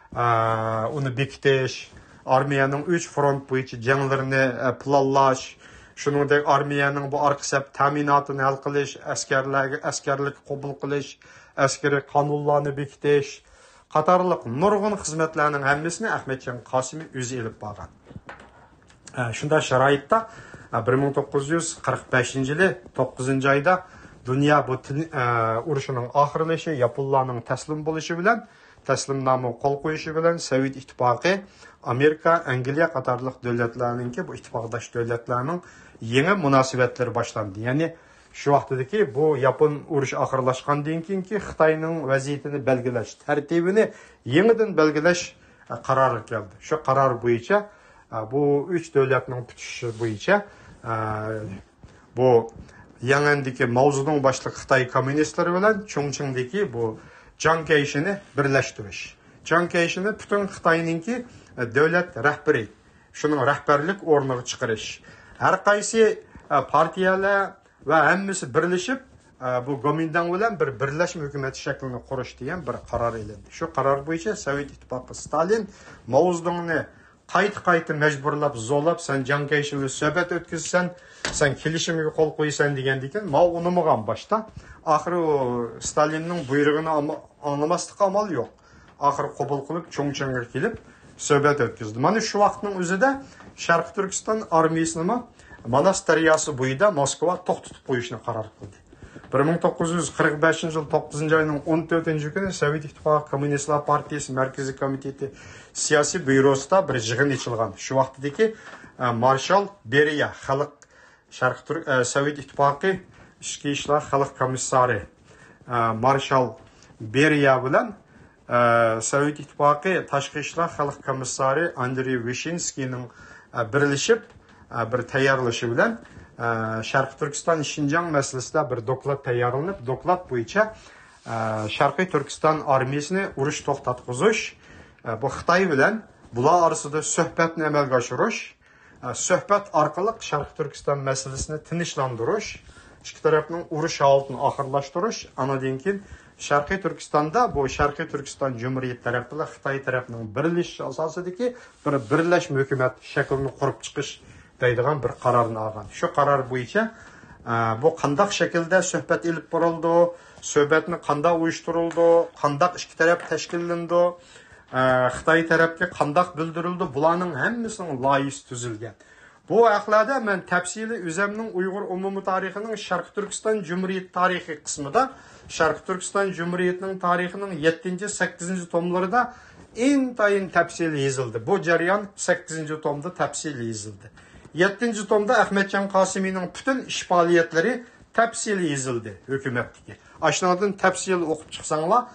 uni bekitish, armiyaning uch front bo'yicha janglarini planlash, shuningdek armiyaning bu orqa saf ta'minotini hal qilish, askarlarga askarlik qabul qilish, askariy qonunlarni bekitish qatorliq nurg'un xizmatlarning hammasini Ahmedjon Qosimi o'zi elib borgan. Shunda sharoitda bir ming to'qqiz yuz qirq beshinchi yili to'qqizinchi oyda dunyo bu urushining oxirlashi, yaponlarning taslim bo'lishi bilan, taslimnoma qo'l qo'yishi bilan Sovet ittifoqi, Amerika, Angliya qatorliq davlatlarningki bu ittifoqdosh davlatlarning yangi munosabatlari boshlandi. Ya'ni shu vaqtdagi bu yapon urushi oxirlashgandan keyinki Xitoyning vaziyatini belgilash, tartibini yangidan belgilash qarori keldi. Shu qaror bo'yicha bu üç davlatning tutishi bo'yicha bu Yangandagi mavzuning boshliq Xitoy kommunistlari bilan Chongqingdagi bu Chiang Kai-shekni birlashtirish. Chiang Kai-shekni butun Xitoyningki davlat rahbari, shuning rahbarlik o'rniga chiqarish. Har qaysi partiyalar va hammasi birlashib bu Gomindan bilan bir birlashma hukumat shaklini qurish degan bir qaror elindi. Shu qaror bo'yicha Sovet ittifoqi Stalin mavzudingni qayta-qayta majburlab, zo'lab, sen Chiang Kai-shekni suhbat o'tkazsan, sen kelishimga qo'l qo'ysan degandikan, ma unamagan boshda. Oxiri Stalinning buyrug'ini anglamaslikqa amal yo'q. Oxiri qabul qilib Chongqingga kelib suhbat o'tkazdi. Mana shu vaqtning o'zida Sharqiy Turkiston armiyasini Manas daryosi bo'yida Moskva to'xtatib qo'yishni qaror qildi. bir ming to'qqiz yuz qirq beshinchi yil to'qqizinchi oyning o'n to'rtinchi kuni Sovet ittifoqi Kommunistlar partiyasi markaziy komiteti siyosiy byurosida bir yig'in ochilgan. Shu vaqtdagi Marshal Beriya, xalq Sharqiy Turk Sovet ittifoqi ichki ishlar xalq komissari Marshal Beriya bilan Sovet ittifoqi tashqi ishlar xalq komissari Andrey Vishinskyning birlashib bir tayyorlashi bilan Sharqiy Turkiston Shinjang masalasida bir doklad tayyorlanib, doklad bo'yicha Sharqiy Turkiston armiyasini urush to'xtatqizish, bu Xitoy bilan bular orasida suhbatni amalga oshirish, suhbat orqali Sharqiy Turkiston masalasini tinchlantirish, ikki tarafning urush holatini oxirlashtirish, anadan keyin Sharqiy Turkistonda bu Sharqiy Turkiston Cumhuriyeti tarafından Xitoy tarafının birleşiş asosidagi bir birlashma hukumat shaklini qurib chiqish deydigan bir qarorni olgan. Shu qaror bo'yicha bu qandaq shaklda suhbat elib borildi, suhbatni qanday uyushtirildi, qandaq ikki taraf tashkillandi, Xitoy tarafga qandaq bildirildi, bularning hammasining loyihasi tuzilgan. Bu haqlarda men tafsili o'zimning Uyg'ur umumiy tarixining Sharqiy Turkiston Cumhuriyeti tarixi qismida Sharqiy Turkiston Cumhuriyetining tarixining yettinchi sakkizinchi tomlarida intayin tafsili yozildi. Bu jarayon sakkizinchi tomda tafsili yozildi. yettinchi tomda Ahmedjon Qosimining bütün ish faoliyatlari tafsili yozildi hukumatdagi. Ashnodan tafsil o'qib chiqsanglar,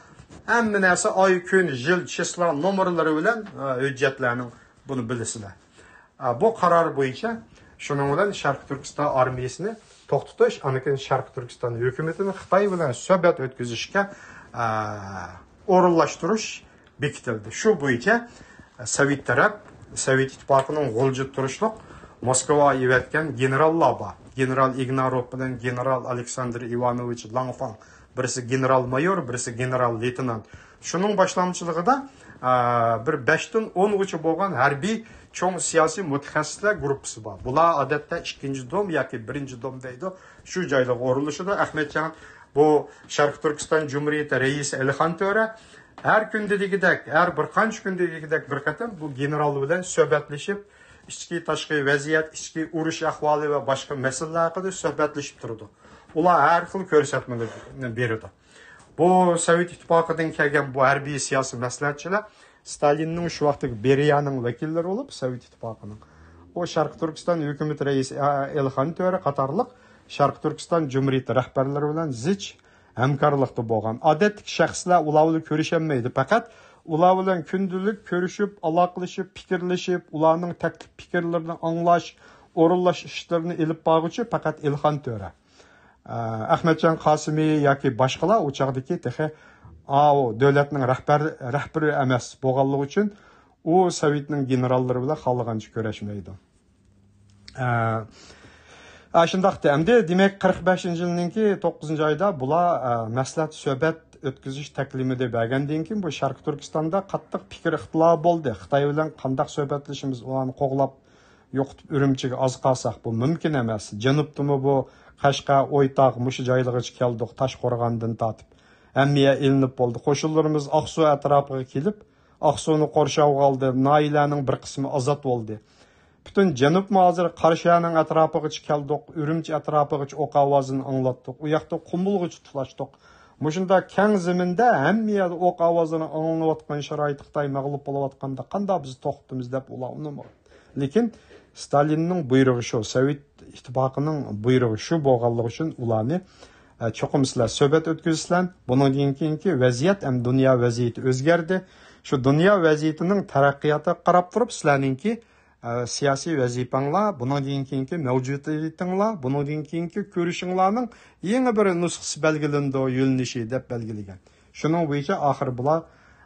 hamma narsa oy, kun, yil, chislo nomerlari bilan hujjatlarning buni bilasizlar. Bu qaror bo'yicha shuning bilan Sharq Turkiston armiyasini to'xtatish, anikin Sharq Turkiston hukumatini Xitoy bilan suhbat o'tkazishga o'rinlashtirish bekitildi. Shu bo'yicha Sovet taraf, Sovet ittifoqining g'ulji turishliq Moskva yevatgan generallar bor. General Ignarov bilan general Aleksandr Ivanovich Langfang, birisi general mayor, birisi general leytenant. Shuning boshlamchiligida bir besh dan o'n gacha bo'lgan harbiy cho'ng siyosiy mutaxassislar guruhi bor. Bular odatda ikkinchi dom yoki birinchi dom deydi. Shu joyda o'rilishida Ahmedjon bu Sharq Turkiston Jumhuriyati raisi Ilhon To'ra har kundagidek, har bir qancha kundagidek bir qatam bu general bilan suhbatlashib, ichki tashqi vaziyat, ichki urush ahvoli va boshqa masalalar haqida suhbatlashib turdi. Ular har xil ko'rsatmalarni berdi. Bu Sovet ittifoqidan kelgan bu harbiy siyosiy maslahatchilar Stalinning shu vaqtdagi Beriyaning vakillari bo'lib, Sovet ittifoqining. O Sharq Turkiston hukumat raisi Ilhon To'ra qatorliq Sharq Turkiston Jumhuriyati rahbarlari bilan zich hamkorlikda bo'lgan. Odatdagi shaxslar ular bilan ko'risholmaydi, faqat ular bilan kundalik ko'rishib, aloqalashib, fikrlashib, ularning taklif fikrlarini anglash, o'rinlash ishlarini ilib boruvchi faqat Ilhon To'ra. Ahmedjon Qosimiy yoki boshqalar u chaqdagi texe o davlatning rahbar rahbari emas bo'lganligi uchun u Sovetning generallari bilan xohlagancha ko'rishmaydi. Shundaqda endi demak qirq beshinchi yilninki to'qqizinchi oyda bular maslahat suhbat o'tkazish taklifini bergandan keyin bu Sharq Turkistonda qattiq fikr ixtilofi bo'ldi. Xitoy bilan qanday suhbatlashimiz, ularni qo'g'lab yo'qitib Urumchiga oz qolsak bu mumkin emas. Janubdimi bu Qashqa, O'ytoq, mush joylargacha keldik, Toshqo'rg'ondan tortib. Hammaga ilinib bo'ldi. Qo'shinlarimiz Oqsu atrofiga kelib, Oqsuni qo'rshovga oldi. Noilaning bir qismi ozod bo'ldi. Butun janub hozir Qarshiyaning atrofiga keldik, Urumchi atrofiga o'q ovozini anglatdik. U yoqda qumulg'ich tutlashdik. Mushunda keng zaminda hammaga o'q ovozini anglayotgan sharoit Xitoy mag'lub bo'layotganda qanday biz to'xtamiz deb ular unamadi. Lekin Stalinning buyrug'i shu, Sovet ittifoqining buyrug'i shu bo'lganligi uchun ularni cho'qim sizlar suhbat o'tkazsizlar. Bundan keyingi vaziyat ham dunyo vaziyati o'zgardi. Shu dunyo vaziyatining taraqqiyotiga qarab turib sizlarningki siyosiy vazifanglar, bundan keyingi mavjudiyatinglar, bundan keyingi ko'rishinglarning yangi bir nusxasi belgilandi, yo'linishi deb belgilagan. Shuning bo'yicha oxir bular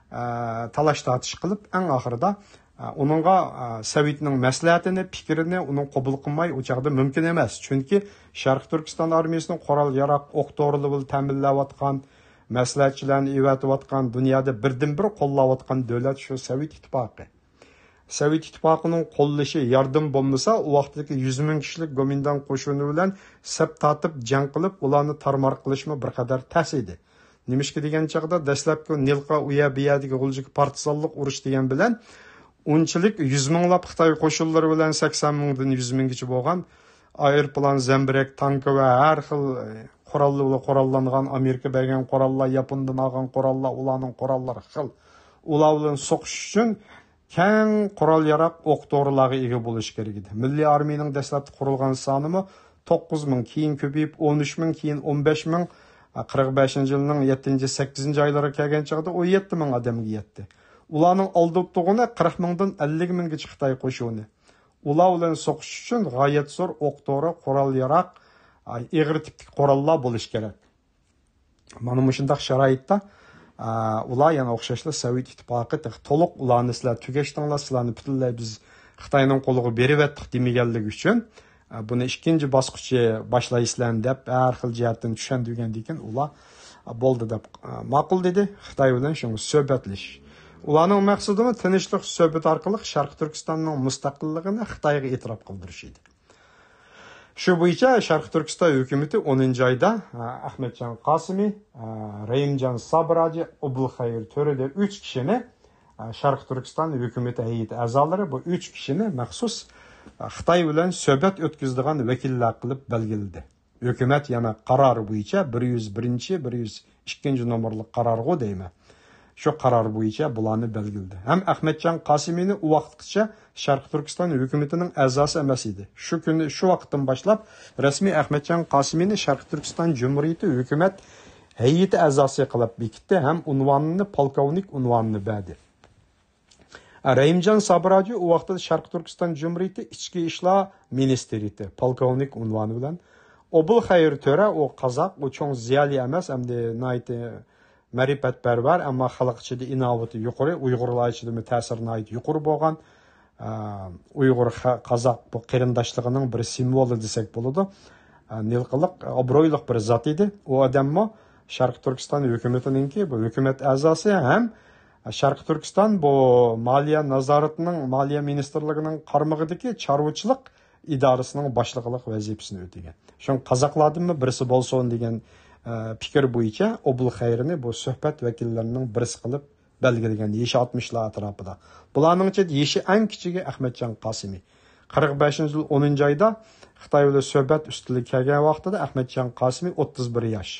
talash tortish qilib, eng oxirida uningga Sovetning maslahatini, fikrini uning qabul qilmay o'chaqda mumkin emas. Chunki Sharq Turkiston armiyasining qurol yaroq o'q-to'rili bilan ta'minlayotgan, maslahatchilarni evatayotgan, dunyoda birdan bir qo'llayotgan davlat shu Sovet ittifoqi. Sovet ittifoqining qo'llashi yordam bo'lmasa, u vaqtdagi yuz ming kishilik Gomindan qo'shini bilan sap tortib jang qilib, ularni tarmar qilishmi bir qadar tas edi. Nimishki degan chaqda dastlabki Nilqa uya biyadagi g'uljik partizanlik urush degan bilan unchalik yuz minglab Xitoy qo'shinlari bilan sakson mingdan yuz minggacha bo'lgan aeroplan, zambirak, tank va har xil qurolli bilan qurollangan Amerika bergan qurollar, Yapondan olgan qurollar, ularning qurollari xil. Ular bilan so'qish uchun keng qurol yaroq o'q-to'rilarga ega bo'lish kerak edi. Milliy armiyaning dastlabki qurilgan sonimi to'qqiz ming, keyin ko'payib o'n uch ming, keyin o'n besh ming, qirq beshinchi yilning yettinchi sakkizinchi oylariga kelgan chog'da o'n yetti ming odamga yetdi. Ularning oldi tug'ini qirq mingdan ellik minggacha Xitoy qo'shini. Ular bilan so'qish uchun g'oyat zo'r o'q-to'ri, qurol yaroq, ig'ir tipli qurollar bo'lish kerak. Mana shunday sharoitda ular yana o'xshashlar Sovet ittifoqi to'liq ularni sizlar tugashdinglar, sizlarni butunlay biz Xitoyning qo'liga berib etdik demaganligi uchun buni ikkinchi bosqichi boshlaysizlar deb har xil jihatdan tushundirgandan keyin ular bo'ldi deb ma'qul dedi. Xitoy bilan shunga suhbatlash. Ularning maqsadi tinchlik suhbat orqali Sharq Turkistonning mustaqilligini Xitoyga e'tirof qildirish edi. Shu bo'yicha Sharq Turkiston hukumatı o'ninchi oyda Ahmedjon Qosimiy, Rahimjon Sabraji, Obulxayr To'rada uch kishini Sharq Turkiston hukumatı hay'ati a'zolari bu uch kishini maxsus Xitoy bilan suhbat o'tkazadigan vakillar qilib belgiladi. Hukumat yana qaror bo'yicha bir yuz birinchi, bir yuz ikkinchi nomerli qarorga deyman. Shu qaror bo'yicha bularni belgiladi. Ham Ahmedjon Qosimiyni u vaqtgacha Sharq Turkiston hukumatining a'zosi emas edi. Shu kuni shu vaqtdan boshlab rasmiy Ahmedjon Qosimiyni Sharq Turkiston Jumhuriyati hukumat heyeti a'zosi qilib bekitdi ham unvonini polkovnik unvonini berdi. Rahimjon Sabiraji u vaqtda Sharq Turkiston Jumhuriyati ichki ishlar ministeriyati polkovnik unvoni bilan Obul Xayr To'ra u qozoq, u cho'ng ziyoli emas, hamda nihoyatda ma'rifatparvar, ammo xalq ichida inovati yuqori, Uyg'urlar ichida ta'sir nihoyat yuqori bo'lgan Uyg'ur qozoq bu qarindoshligining bir simvoli desak bo'ladi. Nilqiliq, obro'yli bir zot edi. U odammo Sharq Turkiston hukumatiningki bu hukumat a'zosi ham Sharq Turkiston bu moliya nazoratining, moliya ministrligining qarmog'idagi chorvachilik idorasining boshlig'ilik vazifasini o'tagan. Shu qozoqlardan birisi bo'lsin degan fikr bo'yicha Obul Xayrni bu suhbat vakillarining birisi qilib belgilagan yeshi oltmishlar atrofida. Bularning ichida yeshi eng kichigi Ahmadjon Qosimi. qirq beshinchi yil o'ninchi oyda Xitoy bilan suhbat ustida kelgan vaqtida Ahmadjon Qosimi o'ttiz bir yosh.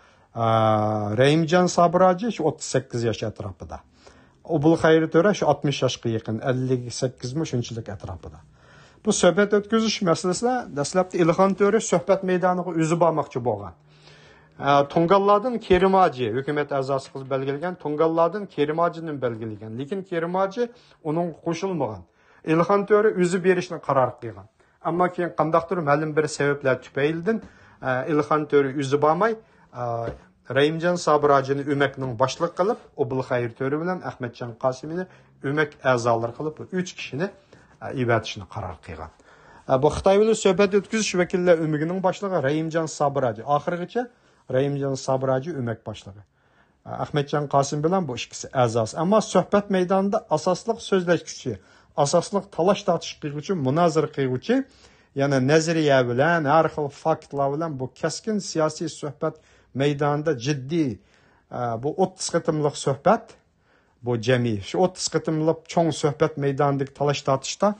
Rahimjon Sabiraji shu o'ttiz sakkiz yosh atrofida. Obul Xayr To'ra shu oltmish yoshga yaqin, ellik sakkiz mi shunchalik atrofida. Bu suhbat o'tkazish masalasida dastlabda Ilxon To'ra suhbat maydoniga o'zi bormoqchi bo'lgan. Tungallardan Kerimaji, hukumat a'zosi qilib belgilagan, Tungallardan Kerimajining belgilagan, lekin Kerimaji uning qo'shilmagan. Ilxon To'ra o'zi berishni qaror qilgan. Ammo keyin qandaqdir ma'lum bir sabablar tufaylidan Ilxon To'ra o'zi bormay, Rahimjon Sabirajini o'makning boshliq qilib, Obul Xayr To'ra bilan Ahmadjon Qosimini o'mak a'zolari qilib uch kishini ibatishni qaror qilgan. Bu Xitoy bilan suhbat o'tkazish vakillar o'magining boshlig'i Rahimjon Sabiraji. Oxirigacha Rahimjon Sabiraji o'mak boshlig'i. Ahmadjon Qosim bilan bu ikkisi a'zosi. Ammo suhbat maydonida asosliq so'zlashuvchi, asosliq talash tortish qiluvchi, munozara qiluvchi, yana nazariya bilan, har xil faktlar bilan bu keskin siyosiy suhbat maydonida jiddiy bu o'ttiz qitimliq suhbat, bu jami shu o'ttiz qitimliq cho'ng suhbat maydonidagi talash tortishda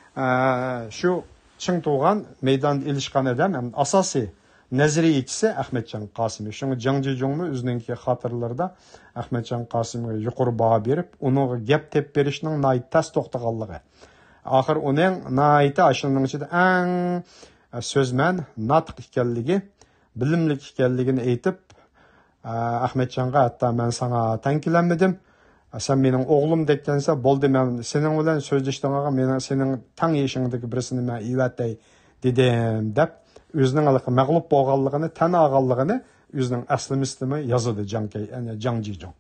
shu ching tug'an maydonda ilishgan odam ham asosiy nazariyachisi Ahmadjon Qosimi. Shunga Jang Jijongmi o'zining xotirlarida Ahmadjon Qosimga yuqori baho berib, uning gap tep berishning noyit tas to'xtaganligi. Oxir uning noyita ashuning ichida eng so'zman, natiq ekanligi, bilimli ekanligini aytib, Ahmadjonga hatto men sana tankilanmadim. Sen mening o'g'lim degansa, bo'ldi, men sening bilan so'zlashdiğimga mening sening tang yeshingdagi birisini men ivatay dedim deb o'zining mag'lub bo'lganligini, tan olganligini o'zining asli mislimi yozadi Jangkay, ya'ni Jang Jijong.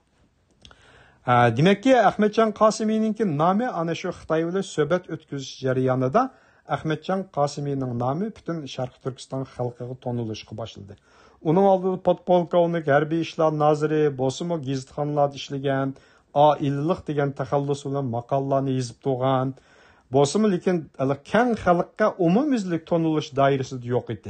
Demakki, Ahmadjon Qosiminingki nomi ana shu Xitoy bilan suhbat o'tkazish jarayonida Ahmadjon Qosimining nomi butun Sharq Turkiston xalqiga tonilishga boshladi. Uning oldida podpolkovnik, harbiy ishlar noziri, bo'lsa-mu gazetxonlarda ishlagan, oillik degan taxallus bilan maqolalarni yozib turgan, bo'lsa-mu lekin keng xalqqa umumyuzlik tonilish doirasida yo'q edi.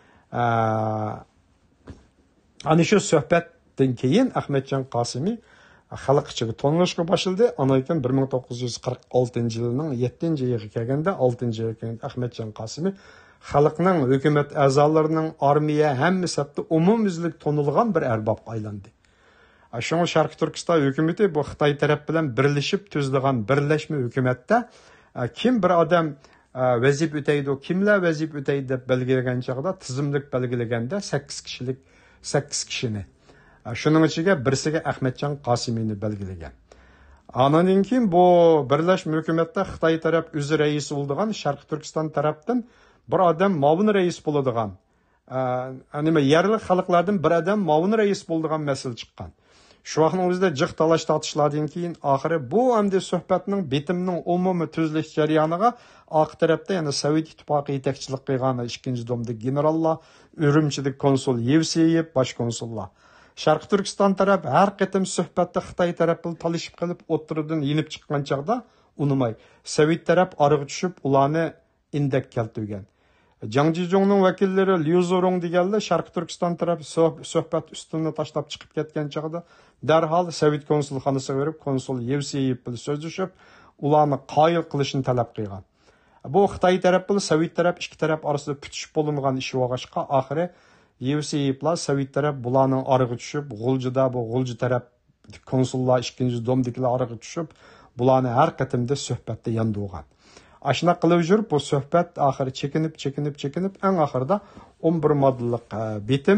Ana shu suhbatdan keyin Ahmadjon Qosimi xalq ichiga tonilishga boshladi. Anakin bir ming to'qqiz yuz qirq oltinchi yilning yettinchi oyiga kelganda, oltinchi oyiga Ahmadjon Qosimi xalqning, hukumat a'zolarining, armiya hammasida umumyuzlik tonilgan bir arbobga aylandi. Shunga Sharq Turkiston hukumati bu Xitoy taraf bilan birlashib tuzilgan birlashma hukumatda kim bir odam vazif o'taydi, kimlar vazif o'taydi deb belgilagan chog'da tizimlik belgilaganda sakkiz kishilik sakkiz kishini. Shuning ichiga birsiga Ahmadjon Qosimini belgilagan. Andan keyin bu birlashma hukumatda Xitoy taraf o'zi rais bo'lgan, Sharq Turkiston tarafdan bir odam ma'mur rais bo'ladigan, nima yerli xalqlardan bir odam ma'mur rais bo'ladigan masala chiqqan. Shu vaqtning o'zida jiq talash tortishlardan keyin oxiri bu hamda suhbatning bitimning umumiy tuzilish jarayoniga oq tarafda yana Sovet ittifoqi yetakchilik qilgan ikkinchi domda generallar, Urumchidagi konsul Yevseyev, bosh konsullar. Sharq Turkiston taraf har qatim suhbatda Xitoy taraf bilan talishib qilib, o'tiridan yinib chiqqan chaqda unimay Sovet taraf orig'i tushib, ularni indak keltirgan. Jang Jijongning vakillari Liu Zorong deganlar Sharq Turkiston taraf suhbat ustunni tashlab chiqib ketgan chaqda darhol Sovet konsulxonasiga berib, konsul Yevseyev bilan so'zlashib, ularni qoyil qilishni talab qilgan. Bu Xitoy taraf bilan Sovet taraf ikki taraf orasida putishib bo'lmagan ish bo'lg'achqa oxiri Yevseyevlar Sovet taraf bularning orig'i tushib, G'uljida bu G'ulji taraf konsullar ikkinchi domdagilar orig'i tushib, bularni har qatimda suhbatda yondirgan. Ashna qilib yurib, bu suhbat oxiri chekinib, chekinib, chekinib, eng oxirida o'n bir moddalik bitim,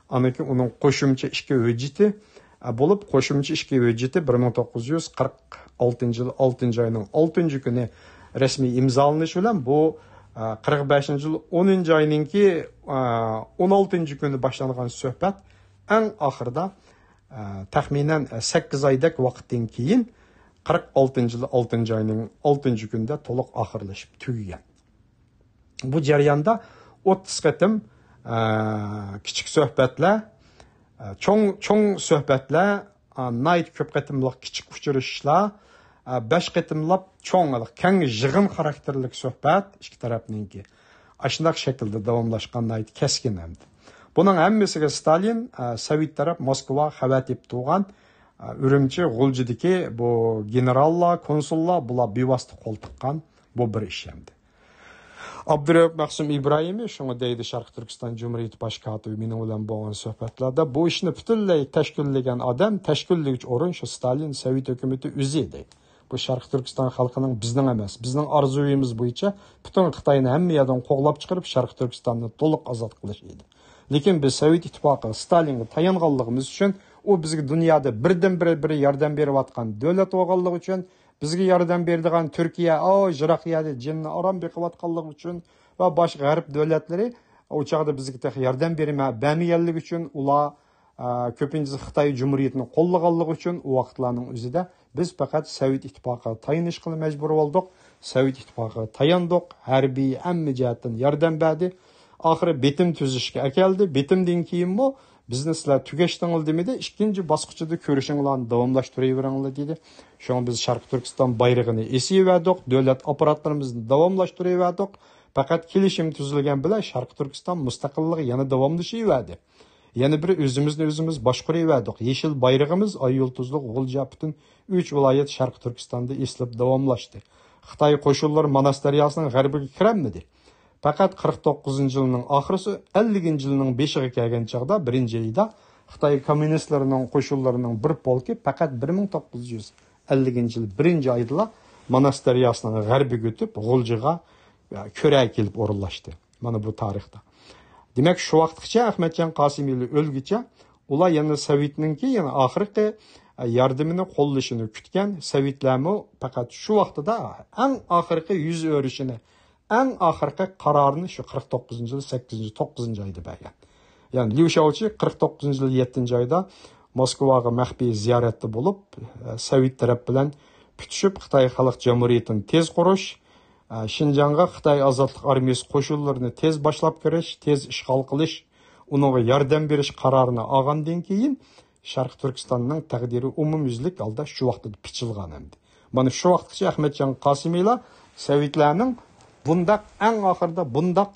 Anaki uning qo'shimcha ishga hujjati bo'lib, qo'shimcha ishga hujjati bir ming to'qqiz yuz qirq oltinchi yil oltinchi oyning oltinchi kuni rasmiy imzolanishi bilan bu qirq beshinchi yil o'ninchi oyninki o'n oltinchi kuni boshlangan suhbat eng oxirida taxminan sakkiz oydak vaqtdan keyin qirq oltinchi yil oltinchi oyning oltinchi kunida to'liq oxirlashib tugagan. Bu jarayonda o'ttiz qatim kichik suhbatlar, cho'ng cho'ng suhbatlar, nayt ko'p qatimliq kichik uchrashishlar, besh qatimlab cho'ng keng yig'in xarakterlik suhbat ikki tarafninki ashunday shaklda davomlashgan nayt keskin hamdi. Buning hammasiga Stalin Sovet taraf Moskva xabar deb turgan Urumchi G'uljidagi bu generallar, konsullar bular bevosita qo'l tiqqan bu bir ish hamdi. Abdurahim Mahsum İbrahim'i şunu deydi Sharq Turkiston Cumhuriyeti baş katibi mening bilan bo'lgan suhbatlarda bu ishni butunlay tashkillagan odam, tashkillovchi o'rin shu Stalin Sovet hukumati o'zi edi. Bu Sharq Turkiston xalqining bizning emas, bizning orzuyimiz bo'yicha butun Xitoyni hamma yerdan qo'g'lab chiqarib Sharq Turkistonni to'liq ozod qilish edi. Lekin biz Sovet ittifoqi Stalinga tayanganligimiz uchun u bizga dunyoda birdan-bir bir yordam berayotgan davlat bo'lganligi uchun bizga yordam beradigan Turkiya, o Jiroqiyada jinni aram beqiyotganligi uchun va boshqa g'arb davlatlari o chaqda bizga yordam bermaganligi uchun ular ko'pincha Xitoy Jumhuriyatini qo'llaganligi uchun u vaqtlarning o'zida biz faqat Sovet ittifoqiga tayanishga majbur bo'ldik. Sovet ittifoqiga tayandik, harbiy hamma jihatdan yordam berdi. Oxiri bitim tuzishga akeldi. Bitimdan keyin bu bizni sizlar tugashdinglar demidi, ikkinchi bosqichida ko'rishinglarni davomlashtiraveringlar dedi. Shunga biz Sharq Turkiston bayrog'ini esiverdik, davlat apparatlarimizni davomlashtiraverdik. Faqat kelishim tuzilgan bilan Sharq Turkiston mustaqilligi yana davomlashaverdi. Yana bir o'zimizni o'zimiz boshqaraverdik. Yeshil bayrog'imiz ay yulduzli G'ulja butun uch viloyat Sharq Turkistonda eslab davomlashdi. Xitoy qo'shinlari Manas daryosining g'arbiga kiramadi. Faqat qirq to'qqizinchi yilning oxirisi ellinchi yilning beshiga kelgan chaqda birinchi yilda Xitoy kommunistlarining qo'shinlarining bir polki faqat bir ming to'qqiz yuz ellinchi yil birinchi oyda Manas daryosining g'arbiga o'tib G'uljaga ko'ra kelib o'rinlashdi. Mana bu tarixda. Demak, shu vaqtgacha Ahmadjon Qosimiyli o'lgicha ular yana Sovetninki yana oxirgi yordamini qo'llashini kutgan Sovetlarmi faqat shu vaqtida eng oxirgi yuz o'rishini eng oxirgi qarorini shu qirq to'qqizinchi yil sakkizinchi to'qqizinchi oyda bergan. Ya'ni Liu Shaochi qirq to'qqizinchi yil yettinchi oyda Moskvaga maxfiy ziyoratda bo'lib, Sovet taraf bilan putishib Xitoy Xalq Jamhuriyatini tez qurish, Şinjanға Xitoy ozodlik armiyasi qo'shinlarini tez boshlab kirish, tez ishg'ol qilish, unga yordam berish qarorini olgandan keyin Sharq Turkistonning taqdiri umumyuzlik holda shu vaqtda pichilgan endi. Mana shu vaqtgacha Ahmadjon Qosimiylar Sovetlarning bundaq eng oxirida bundaq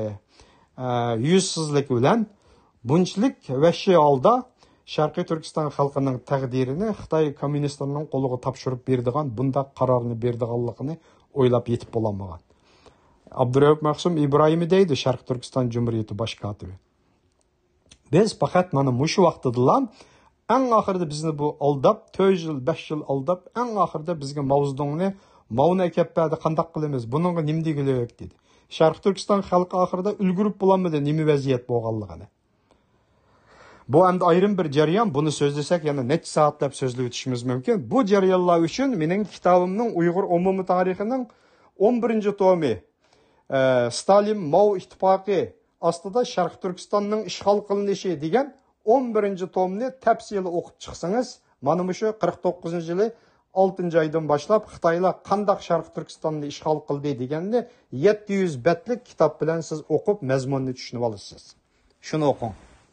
yuzsizlik bilan bunchlik vahshiy holda Sharqiy Turkiston xalqining taqdirini Xitoy kommunistlarining qo'liga topshirib berdigan bundaq qarorni berdiganligini o'ylab yetib bo'lolmagan. Abdurahim Mahsum İbrahim deydi Sharq Turkiston Cumhuriyeti baş katibi. Biz faqat mana mushu vaqtdalar eng oxirida bizni bu aldab to'rt yil besh yil aldab eng oxirida bizga Mavzudongni Mavni akappada qandaq qilamiz? Buningga nima degilik dedi. Sharq Turkiston xalqi oxirida ulgurib bo'lolmadi nima vaziyat bo'lganligini. Bu endi ayrim bir jarayon, buni so'zlasak yana necha soatlab so'zlab o'tishimiz mumkin. Bu jarayonlar uchun mening kitobimning Uyg'ur umumiy tarixining o'n birinchi tomi Stalin Mao ittifoqi ostida Sharq Turkistonning ishg'ol qilinishi degan o'n birinchi tomni tafsili o'qib chiqsangiz, mana shu qirq to'qqizinchi yili oltinchi oydan boshlab Xitoylar qanday Sharq Turkistonni ishg'ol qildi deganni yetti yuz betlik kitob bilan siz o'qib mazmunni tushunib olasiz. Shuni o'qing.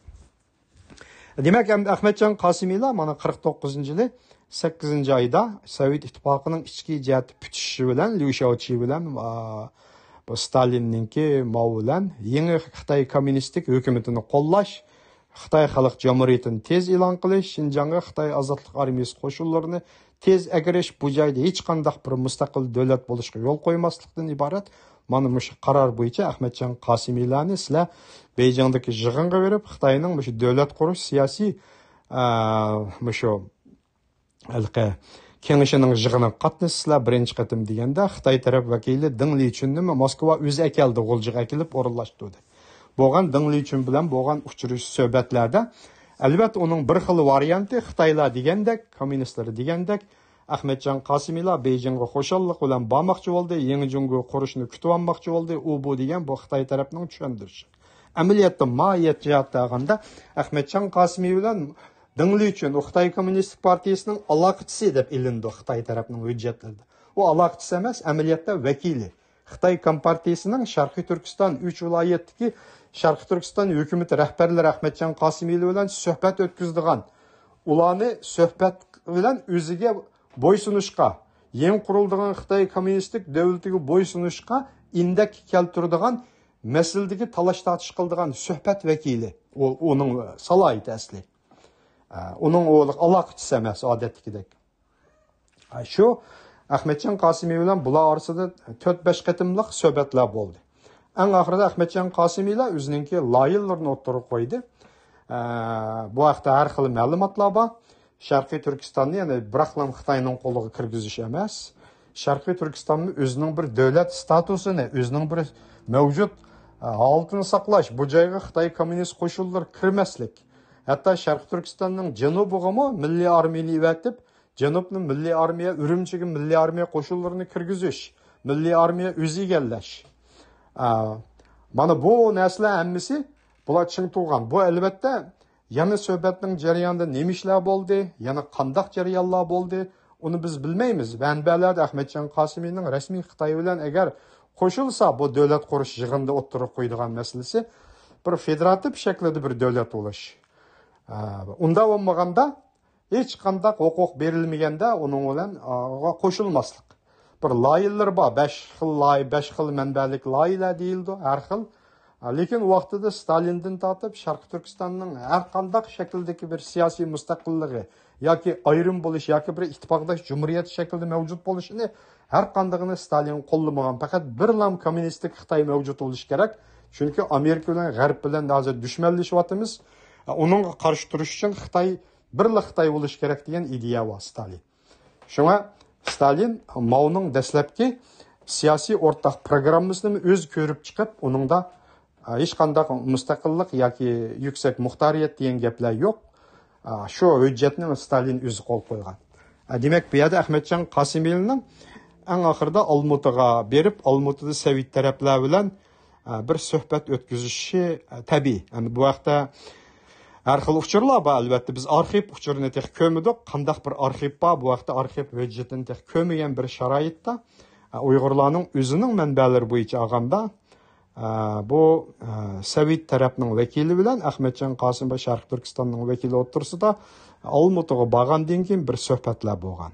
Demak, Ahmadjon Qosimiylar mana qirq to'qqizinchi yili sakkizinchi oyda Sovet ittifoqining ichki jihati putishishi bilan Liu Shaochi bilan bu Stalinninki Mao bilan yangi Xitoy kommunistik hukumatini qo'llash, Xitoy Xalq Jamhuriyatini tez e'lon qilish, Xinjiangga Xitoy ozodlik armiyasi qo'shinlarini tez agarish, bu joyda hech qanday bir mustaqil davlat bo'lishga yo'l qo'ymaslikdan iborat. Mana shu qaror bo'yicha Ahmadjon Qosimiylarni sizlar Beijingdagi yig'inga berib, Xitoyning shu davlat qurish siyosiy shu halqa kengashining yig'iniga qatnashsizlar birinchi qatim deganda Xitoy taraf vakili Ding Lichunni Moskva o'zi akeldi, G'uljaga kelib o'rinlashtirdi. bo'lgan Deng Lichun bilan bo'lgan uchrashuv suhbatlarda albatta uning bir xil varianti Xitoylar degandek, kommunistlar degandek Ahmedjon Qosimiylar Beijingga qo'shinlik bilan bormoqchi bo'ldi, yangi Jungo qurishni kutib olmoqchi bo'ldi. U bu degan bu Xitoy tarafining tushundirishi. Amaliyotda mohiyat jihatdan olganda Ahmedjon Qosimiy bilan Deng Lichun Xitoy Kommunistik partiyasining aloqachisi deb ilindi Xitoy tarafining hujjatlarida. U aloqachisi emas, amaliyotda vakili. Xitoy Kompartiyasining Sharqiy Turkiston uch viloyatdagi Sharqiy Turkiston hukumati rahbarlari Ahmedjon Qosimiy bilan suhbat o'tkazdigan. Ularni suhbat bilan o'ziga bo'ysunishga, yangi quriladigan Xitoy kommunistik davlatiga bo'ysunishga indak keltiradigan masaladagi talash tortish qiladigan suhbat vakili. U uning salohiyati asli. Uning o'g'li aloqachisi emas odatdagidek. Shu Ahmedjon Qosimiy bilan bular orasida to'rt besh qatimliq suhbatlar bo'ldi. Eng oxirida Ahmedjon Qosimiylar o'zininki loyihalarni o'ttirib qo'ydi. Bu haqda har xil ma'lumotlar bor. Sharqiy Turkistonni, ya'ni Biraqlam Xitoyning qo'liga kirgizish emas, Sharqiy Turkistonni o'zining bir davlat statusini, o'zining bir mavjud holatini saqlash, bu joyga Xitoy kommunist qo'shinlar kirmaslik. Hatto Sharqiy Turkistonning janubiga milliy armiyani evatib, janubni milliy armiya, Urumchiga milliy armiya qo'shinlarini kirgizish, milliy armiya o'zi egallash. Mana bu narsalar hammasi bular ching turgan. Bu albatta yana suhbatning jarayonida nima ishlar bo'ldi, yana qanday jarayonlar bo'ldi, uni biz bilmaymiz. Manbalarda Ahmedjon Qosimiyning rasmiy Xitoy bilan agar qo'shilsa, bu davlat qurish yig'inida o'ttirib qo'ydigan masalasi bir federativ shaklda bir davlat bo'lish. Unda bo'lmaganda hech qanday huquq berilmaganda uning bilan qo'shilmaslik. Bir loyihalar bor, besh xil loyiha, besh xil manbalik loyihalar deyildi, har xil. Lekin vaqtida Stalindan tortib Sharqiy Turkistonning har qanday shakldagi bir siyosiy mustaqilligi yoki ayrim bo'lish yoki bir ittifoqdosh jumhuriyat shaklida mavjud bo'lishini har qandayini Stalin qo'llamagan. Faqat bir lam kommunistik Xitoy mavjud bo'lishi kerak. Chunki Amerika bilan G'arb bilan hozir dushmanlashyapmiz. Uningga qarshi turish uchun Xitoy birla Xitoy bo'lishi kerak degan ideya bor Stalin. Shunga Stalin Mao'ning dastlabki siyosiy o'rtaq programmasini o'z ko'rib chiqib, uningda hech qanday mustaqillik yoki yuksak muxtoriyat degan gaplar yo'q. Shu hujjatni Stalin o'zi qo'l qo'ygan. Demak, bu yerda Ahmedjon Qosimiyning eng oxirida Olmutaga berib, Olmutada Sovet taraflar bilan bir suhbat o'tkazishi tabiiy. Yani bu vaqtda har xil uchurlar bor, albatta biz arxiv uchurini tek ko'midik. Qanday bir arxiv bor, bu vaqtda arxiv hujjatini tek ko'magan bir sharoitda Uyg'urlarning o'zining manbalari bo'yicha olganda bu Sovet tarafning vakili bilan Ahmedjon Qosimov Sharq Turkistonning vakili o'rtasida Olmutaga borgandan keyin bir suhbatlar bo'lgan.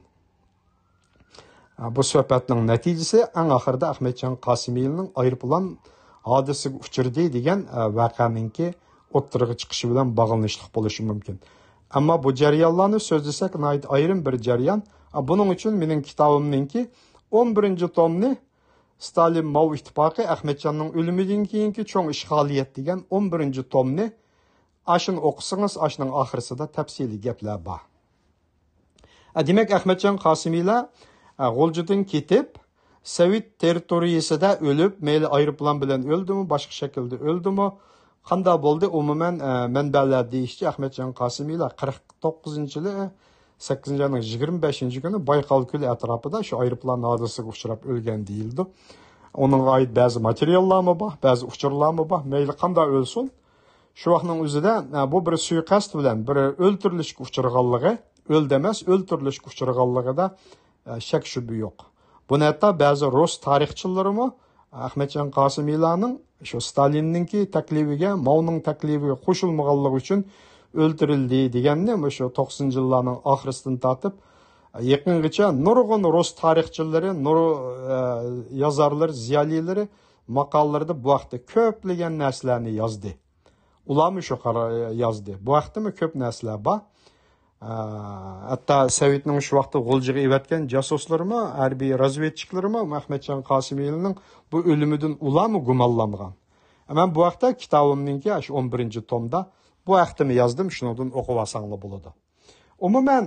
Bu suhbatning natijasi eng oxirida Ahmedjon Qosimiyning aeroplan hodisiga uchirdi degan voqeaninki o'ttirg'i chiqishi bilan bog'lanishlik bo'lishi mumkin. Ammo bu jarayonlarni so'zlasak, ayrim bir jarayon. Buning uchun mening kitobimninki o'n birinchi tomni Stalin Mao ittifoqi Ahmedjonning o'limidan keyingi cho'ng ishg'oliyat degan o'n birinchi tomni ashuni o'qisangiz, ashuning oxirisida tafsiliy gaplar bor. Demak, Ahmedjon Qosimiylar G'o'ljidan ketib, Sovet territoriyasida o'lib, mayli aeroplan bilan o'ldimi, boshqa shaklda o'ldimi, qanday bo'ldi? Umuman manbalar deyishicha Ahmedjon Qosimiylar qirq to'qqizinchi yili sakkizinchi oyning yigirma beshinchi kuni Bayqal ko'li atrofida shu aeroplan hodisasiga uchrab o'lgan deyildi. Uningga oid ba'zi materiallarmi bor, ba'zi uchurlarmi bor, mayli qanday o'lsin. Shu vaqtning o'zida bu bir suiqasd bilan bir o'ltirilishga uchraganligi, o'ldi emas, o'ltirilishga uchraganligida shak shubha yo'q. Buni hatto ba'zi rus tarixchilarimi Ahmedjon Qosimiylarning shu Stalinninki taklifiga, Mao'ning taklifiga qo'shilmaganligi uchun o'ltirildi deganni shu to'qsoninchi yillarning oxirisidan tortib yaqingacha nurg'un rus tarixchilari, nur yozarlar, ziyolilari maqolalarda bu vaqtda ko'plagan narsalarni yozdi. Ularmi shu yozdi. Bu vaqtda ko'p narsalar bor. Hatto Sovetning shu vaqtda G'o'ljiga evatgan jasuslarmi, harbiy razvedchiklarmi Ahmedjon Qosimiyning bu o'limidan ularmi gumonlangan. Men bu vaqtda kitobimninki shu o'n birinchi tomda bu haqtimi yozdim, shundan o'qib olsanglar bo'ladi. Umuman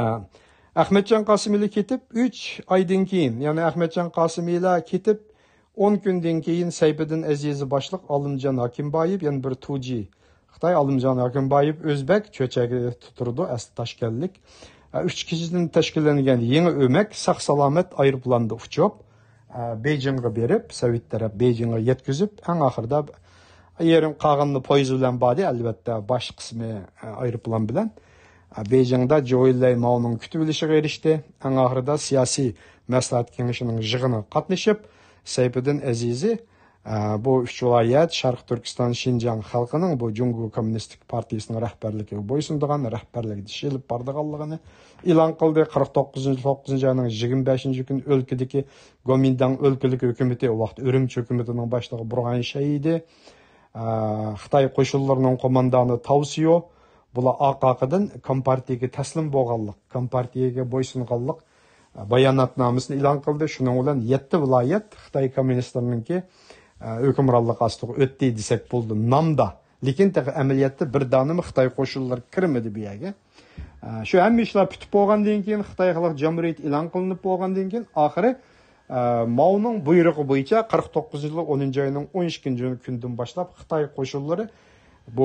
Ahmedjon Qosimiylar ketib uch oydan keyin, ya'ni Ahmedjon Qosimiylar ketib o'n kundan keyin Sayfiddin Azizi boshliq Olimjon Hakimboyev yana bir tuji Xitoy Olimjon Hakimboyev o'zbek cho'chagi tuturdi asli Toshkentlik. uch kishidan tashkillangan yangi o'mak sog' salomat aeroplanda uchib Beijingga berib, Sovet taraf Beijingga yetkazib, eng oxirida yerim qolganini poyez bilan bordi, albatta bosh qismi aeroplan bilan Beijingda Joyilay Mao'ning kutib olishiga erishdi. Eng oxirida siyosiy maslahat kengashining yig'ini qatnashib, Sayfiddin Azizi bu uch viloyat Sharq Turkiston Xinjiang xalqining bu Jungo Kommunistik partiyasining rahbarligiga bo'ysundigan rahbarligida ishilib bordiganligini e'lon qildi. qirq to'qqizinchi to'qqizinchi oyning yigirma beshinchi kuni o'lkadagi Gomindang o'lkalik hukumati vaqt Urumchi hukumatining boshlig'i Burg'an Shahidi, Xitoy qo'shinlarining qo'mondoni Tavsiyo bular aqaqadan Kompartiyaga taslim bo'lganlik, Kompartiyaga bo'ysunganlik bayonotnomasini e'lon qildi. Shuning bilan yetti viloyat Xitoy kommunistlarininki hukmronlik ostiga o'tdi desak bo'ldi nomda. Lekin amaliyotda bir donimi Xitoy qo'shinlari kirmadi bu yerga. Shu hamma ishlar bitib bo'lgandan keyin Xitoy Xalq Jamhuriyati e'lon qilinib bo'lgandan keyin oxiri Mao'ning buyrug'i bo'yicha qirq to'qqizinchi yil o'ninchi oyning o'n ikkinchi kunidan boshlab Xitoy qo'shinlari bu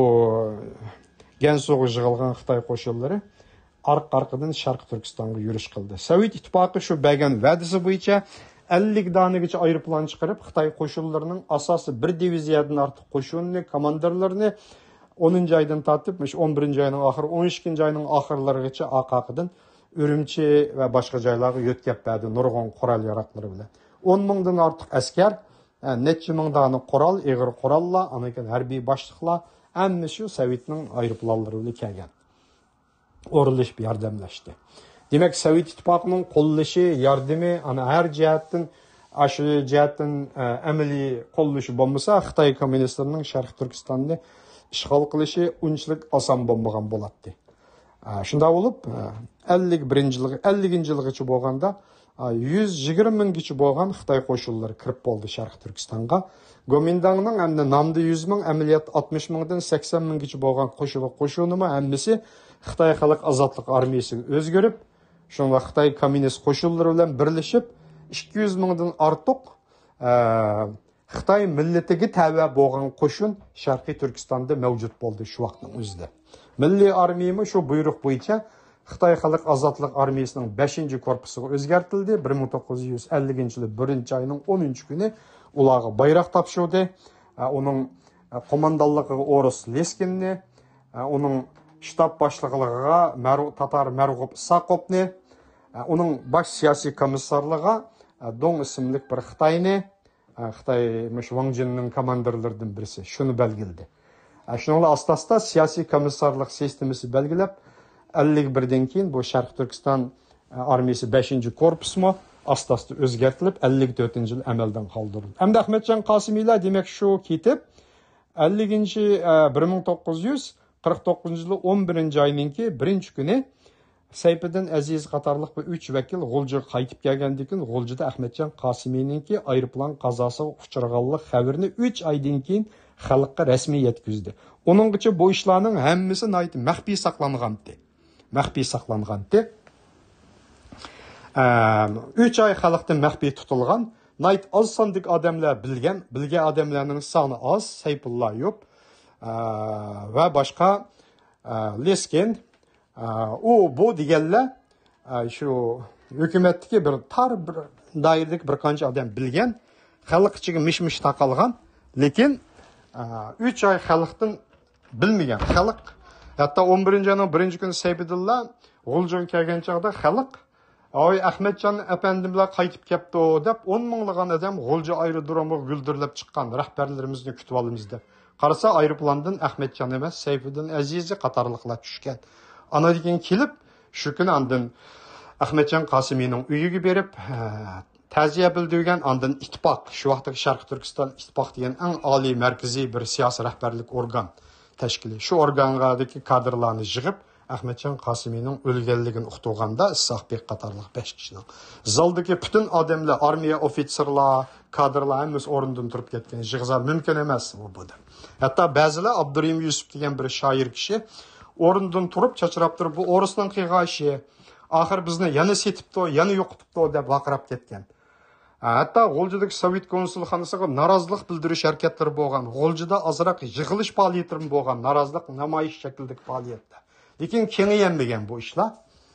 Gansuga yig'ilgan Xitoy qo'shinlari orqa-orqadan Sharq Turkistonga yurish qildi. Sovet ittifoqi shu bergan va'dasi bo'yicha ellik danagacha aeroplan chiqarib Xitoy qo'shinlarining asosi bir diviziyadan ortiq qo'shinni, komandirlarini o'ninchi oydan tortib, o'n birinchi oyning oxiri, o'n ikkinchi oyning oxirlarigacha oqaqidan Urumchi va boshqa joylarga yo'tkab berdi nurg'un qurol yaroqlari bilan. o'n mingdan ortiq askar, necha ming dona qurol, ig'ir qurollar, anakan harbiy boshliqlar hamma shu Sovetning aeroplanlari bilan kelgan. O'rilishib yordamlashdi. Demak, Sovet ittifoqining qo'llashi, yordami ana har jihatdan, ashu jihatdan amaliy qo'llashi bo'lmasa, Xitoy kommunistlarining Sharq Turkistonni ishg'ol qilishi unchalik oson bo'lmagan bo'ladi. Shunda bo'lib, ellik birinchi yil, ellinchi yilgacha bo'lganda yuz yigirma minggacha bo'lgan Xitoy qo'shinlari kirib bo'ldi Sharq Turkistonga. Gomindangning hamda nomda yuz ming, amaliyot oltmish mingdan sakson minggacha bo'lgan qo'shinlar qo'shinimi hammasi Xitoy xalq ozodlik armiyasiga o'zgarib, shunga Xitoy kommunist qo'shinlari bilan birlashib ikki yuz mingdan ortiq Xitoy millatiga tava bo'lgan qo'shin Sharqiy Turkistonda mavjud bo'ldi shu vaqtning o'zida. Milliy armiyami shu buyruq bo'yicha Xitoy xalq ozodlik armiyasining beshinchi korpusiga o'zgartirildi. bir ming to'qqiz yuz ellinchi yil birinchi oyning o'ninchi kuni ularga bayroq topshirdi. Uning qo'mondonligiga Oris Leskinni, uning shtab boshlig'iga Tatar Marg'ub Saqopni, uning bosh siyosiy komissarligiga Dong ismli bir Xitoyni, Xitoy Wang Jinning komandirlaridan birisi shuni belgildi. Shuningdek asta-asta siyosiy komissarlik sistemasi belgilab, ellik birdan keyin bu Sharq Turkiston armiyasi beshinchi korpusmi asta-asta o'zgartirilib, ellik to'rtinchi yil amaldan qoldirildi. Hamda Ahmedjon Qosimiylar demak shu ketib, ellinchi bir ming to'qqiz yuz qirq to'qqizinchi yil o'n birinchi oyninki birinchi kuni Sayfiddin Aziz qatorliq bu uch vakil G'uljiga qaytib kelgandan keyin G'uljida Ahmedjon Qosimiyninki aeroplan qazosiga uchraganlik xabarini uch oydan keyin xalqqa rasmiy yetkazdi. Uninggacha bu ishlarning hammasi nihoyat maxfiy saqlangandi. Maxfiy saqlangandi. uch oy xalqdan maxfiy tutilgan, nihoyat oz sonlik odamlar bilgan, bilgan odamlarning soni oz, Sayfullo yo'q va boshqa Leskin u bu deganlar shu hukumatdagi bir tar bir doiradagi bir qancha odam bilgan, xalq ichiga mish-mish taqalgan, lekin uch oy xalqdan bilmagan xalq. Hatto o'n birinchi oyning birinchi kuni Sayfiddinlar G'uljiga kelgan chog'da xalq "Oy Ahmedjon apandimlar qaytib kelibdi" deb o'n minglagan odam G'ulji aerodromiga guldirlab chiqqan, rahbarlarimizni kutib olamiz deb. Qarasa aeroplandan Ahmedjon emas, Sayfiddin Azizi qatorliqlar tushgan. Anadan keyin kelib, shu kuni andan Ahmedjon Qosimiyning uyiga berib, ta'ziya bildirgan, andan ittifoq, shu vaqtdagi Sharq Turkiston ittifoq degan eng oliy markaziy bir siyosiy rahbarlik organ tashkili. Shu organdagi kadrlarni yig'ib, Ahmedjon Qosimiyning o'lganligini uqtirganda Isoqbek qatorliq besh kishining zaldagi butun odamlar, armiya ofitserlar, kadrlar hammasi o'rnidan turib ketgan. Yig'izlar mumkin emas bu bo'ldi. Hatto ba'zilar Abdurim Yusuf degan bir shoir kishi o'rnidan turib chachrab turib, bu o'risning qilgan ishi, oxir bizni yana setibdi, yana yo'qotibdi deb vaqirab ketgan. Hatta G'oljidagi Sovet konsulxonasiga norozilik bildirish harakatlari bo'lgan. G'oljida ozroq yig'ilish faoliyatlari bo'lgan, norozilik namoyish shaklidagi faoliyatda. Lekin kengaymagan bu ishlar.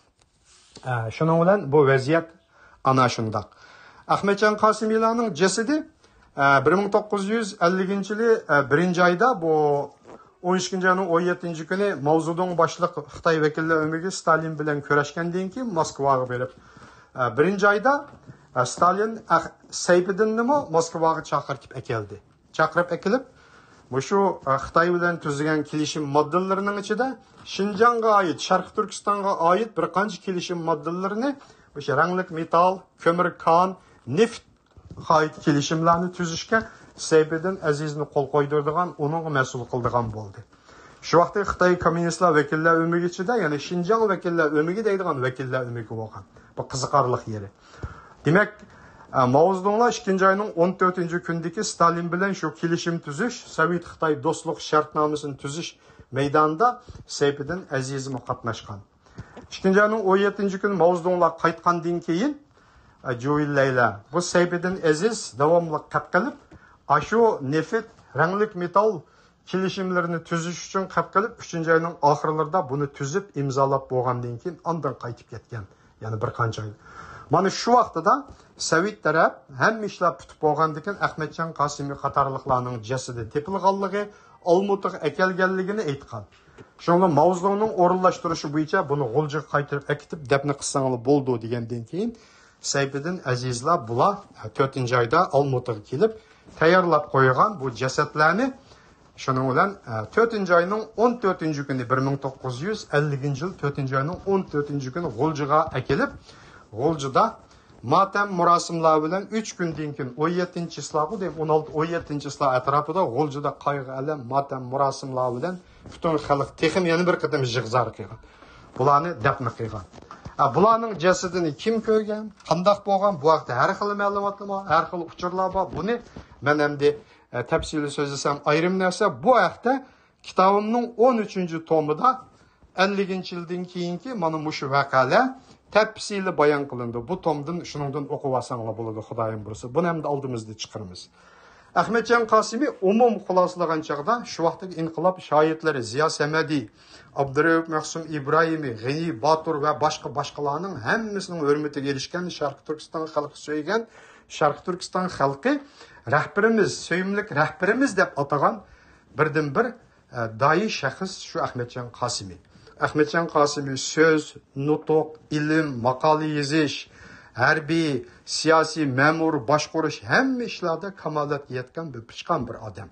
Shuning bilan bu vaziyat ana shundoq. Ahmedjon Qosimiylarning jasadi bir ming to'qqiz yuz ellinchi yili birinchi oyda bu o'n ikkinchi ayning o'n yettinchi kuni Mao Zedong boshliq Xitoy vakillari o'miga Stalin bilan kurashgandan keyin Moskvaga berib, birinchi oyda Stalin Sayfiddinni Moskvaga chaqirib keldi. Chaqirib kelib, bu shu Xitoy bilan tuzilgan kelishim moddalarining ichida Xinjiangga oid, Sharq Turkistonga oid bir qancha kelishim moddalarini, o'sha ranglik metal, ko'mir, kon, neft oid kelishimlarni tuzishga Sayfiddin Azizni qo'l qo'ydirdigan, uning mas'ul qildigan bo'ldi. Shu vaqtda Xitoy kommunistlar vakillar o'migi ichida, ya'ni Xinjiang vakillar o'migi deydigan vakillar o'migi bo'lgan. Bu qiziqarli yeri. Demak, Mao Zedonglar ikkinchi ayning o'n to'rtinchi kundagi Stalin bilan shu kelishim tuzish, Sovet Xitoy do'stlik shartnomasini tuzish maydonida Sayfiddin Azizmi qatnashgan. ikkinchi ayning o'n yettinchi kuni Mao Zedonglar qaytgandan keyin Jo'illaylar bu Sayfiddin Aziz davomli qat qilib, ashu neft, ranglik metal kelishimlarini tuzish uchun qat qilib, uchinchi ayning oxirlarida buni tuzib imzolab bo'lgandan keyin ondan qaytib ketgan. Ya'ni bir qancha oy. Mana shu vaqtida Sovet taraf hamma ishlar tutib bo'lgandan keyin Ahmedjon Qosimiy qatorliqlarning jasadi tepilganligi, Olmutiga akelganligini aytgan. Shunga Mao Zedongning o'rinlashtirishi bo'yicha buni G'oljga qaytarib akitib dafn qilsanglar bo'ldi degandan keyin Sayfiddin Azizlar bular to'rtinchi oyda Olmutiga kelib tayyorlab qo'ygan bu jasadlarni. Shuning bilan to'rtinchi oyning o'n to'rtinchi kuni bir ming to'qqiz yuz ellinchi yil to'rtinchi oyning o'n to'rtinchi kuni G'oljga akelib, G'oljida matam murosimlari bilan uch kundan keyin o'n yettinchi isloqi deb o'n olti o'n yettinchi isloq atrofida G'oljida qayg'u alam matam murosimlari bilan butun xalq texim yana bir qatam yig'zar qilgan. Bularni dafn qilgan. Bularning jasadini kim ko'rgan, qandoq bo'lgan, bu haqda har xil ma'lumotlar bor, har xil uchurlar bor. Buni men endi tafsili so'zlasam ayrim narsa bu haqda kitobimning o'n uchinchi tomida ellinchi yildan keyingi mana mushu voqealar tafsili bayon qilindi. Bu tomdan shuningdan o'qib olsanglar bo'ladi, Xudoyim bursa. Buni ham oldimizda chiqaramiz. Ahmedjon Qosimiy umum xuloslagan chaqda shu vaqtdagi inqilob shoirlari Ziyo Samadi, Abdurauf Mahsum Ibrohimiy, G'ani Botur va boshqa boshqalarning hammasining hurmatiga erishgan Sharq Turkiston xalqi so'ygan Sharq Turkiston xalqi rahbarimiz, so'yimlik rahbarimiz deb atagan birdan bir doiy shaxs shu Ahmedjon Qosimiy. Ahmedjon Qosimiy so'z, nutuq, ilm, maqola yozish, harbiy, siyosiy, ma'mur, boshqarish hamma ishlarda kamolatga yetgan bir pichqon bir odam.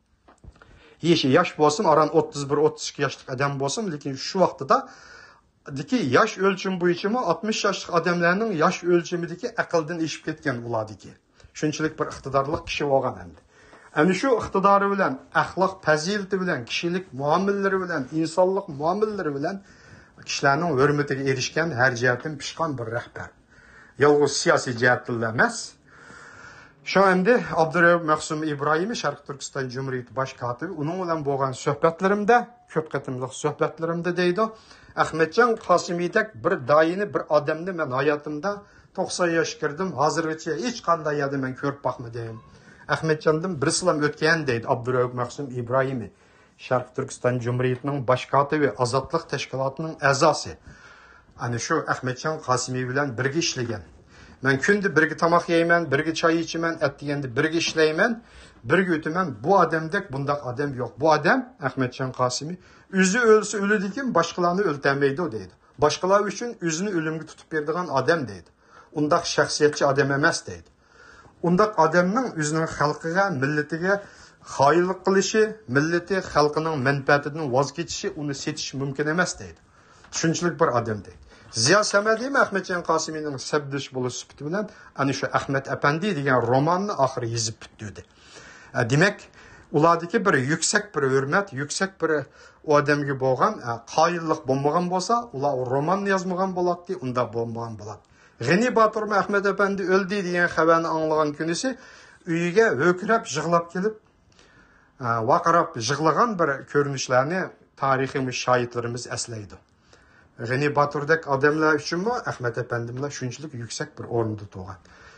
Yeshi yosh bo'lsin, aran o'ttiz bir o'ttiz ikki yoshlik odam bo'lsin, lekin shu vaqtida diki yosh o'lchim bo'yicha oltmish yoshlik odamlarning yosh o'lchimidagi aqldan eshib ketgan ulardiki. Shunchalik bir iqtidorli kishi bo'lgan endi. Ana shu iqtidori bilan, axloq fazilati bilan, kishilik muomillari bilan, insonlik muomillari bilan kishilarning hurmatiga erishgan har jihatdan pishqon bir rahbar. Yolg'iz siyosiy jihatdan emas. Shu endi Abdurauf Mahsum Ibrohimiy Sharq Turkiston Jumhuriyati bosh kotibi, uning bilan bo'lgan suhbatlarimda, ko'p qatimliq suhbatlarimda deydi, Ahmedjon Qosimiydek bir doyini, bir odamni men hayotimda to'qson yosh kirdim, hozirgacha hech qanday yerda men ko'rib boqmadim. Ahmedjondan bir islam o'tgan deydi Abdurauf Mahsum Ibrohimiy Sharq Turkiston Jumhuriyatining bosh kotibi, Ozodlik tashkilotining a'zosi. Ana shu Ahmedjon Qosimiy bilan birga ishlagan. Men kunda birga tomoq yeyman, birga choy ichaman, atdiganda birga ishlayman, birga o'taman. Bu odamdek bundoq odam yo'q. Bu odam Ahmedjon Qosimiy o'zi o'lsa o'ladigan, boshqalarni o'ltirmaydi deydi. Boshqalar uchun o'zini o'limga tutib beradigan odam deydi. Undaq shaxsiyatchi odam emas deydi. Undaq odamning o'zining xalqiga, millatiga xoinlik qilishi, millati xalqining manfaatidan voz kechishi, uni setish mumkin emas deydi. Shunchalik bir odam deydi. Ziyo Samadi Ahmedjon Qosimiyning sabdish bo'lish sifati bilan ana shu Ahmad Apandi degan romanni oxiri yozib bitdi. Demak, ulardagi bir yuksak bir hurmat, yuksak bir odamga bo'lgan qoyillik bo'lmagan bo'lsa, ular romanni yozmagan bo'ladi, unda bo'lmagan bo'ladi. G'ani Botur Ahmad Apandi o'ldi degan xabarni anglagan kunisi uyiga o'kirab, yig'lab kelib, vaqirab yig'lagan bir ko'rinishlarni tariximiz, shoirlarimiz eslaydi. G'ani Boturdek odamlar uchunmi Ahmad Apandimlar shunchalik yuksak bir o'rinda turgan.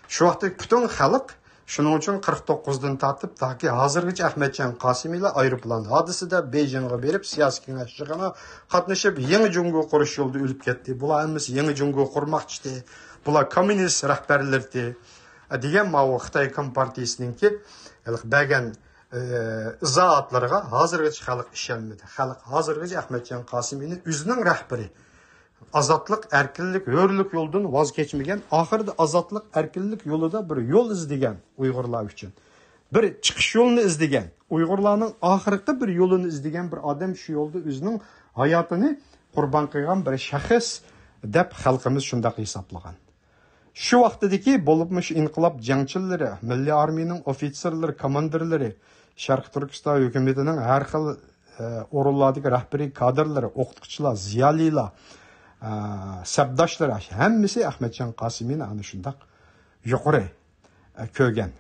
Şu vaqtdagi butun xalq shuning uchun qirq to'qqizdan tortib toki hozirgacha Ahmadjon Qosimiylar aeroplan hodisida Beyjingga berib siyosiy kengash yig'inida qatnashib yangi Jungo qurish yo'lida o'lib ketdi. Bular hammasi yangi Jungo qurmoqchi. Bular kommunist rahbarlardi degan ma'vo Xitoy Kompartiyasininki bergan izohatlarga hozirgacha xalq ishonmadi. Xalq hozirgacha Ahmadjon Qosimiyni o'zining rahbari azatlık, erkinlik, hürlük yoldan vazgeçmegen, ahırda azatlık, erkinlik yolu da bir yol izlegen Uygurlar için. Bir çıkış yolunu izlegen, Uygurlarının ahırda bir yolunu izlegen bir adam şu yolda özünün hayatını kurban kıygan bir şahıs dep halkımız şundak hesaplagan. Şu vaxtdaki bolupmuş inqilab jangchilari, Milliy armiyaning ofitserlari, komandirlari, Sharq Turkiston hukumatining har xil o'rinlardagi rahbariy kadrlari, o'qituvchilar, ziyolilar, sabdoshlar hammasi Ahmadjon Qosimiyni ana shundoq yuqori ko'rgan.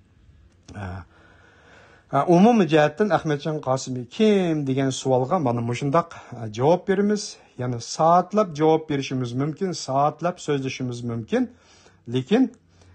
Umumiy jihatdan Ahmadjon Qosimiy kim degan savolga mana shundoq javob beramiz. Ya'ni soatlab javob berishimiz mumkin, soatlab so'zlashimiz mumkin. Lekin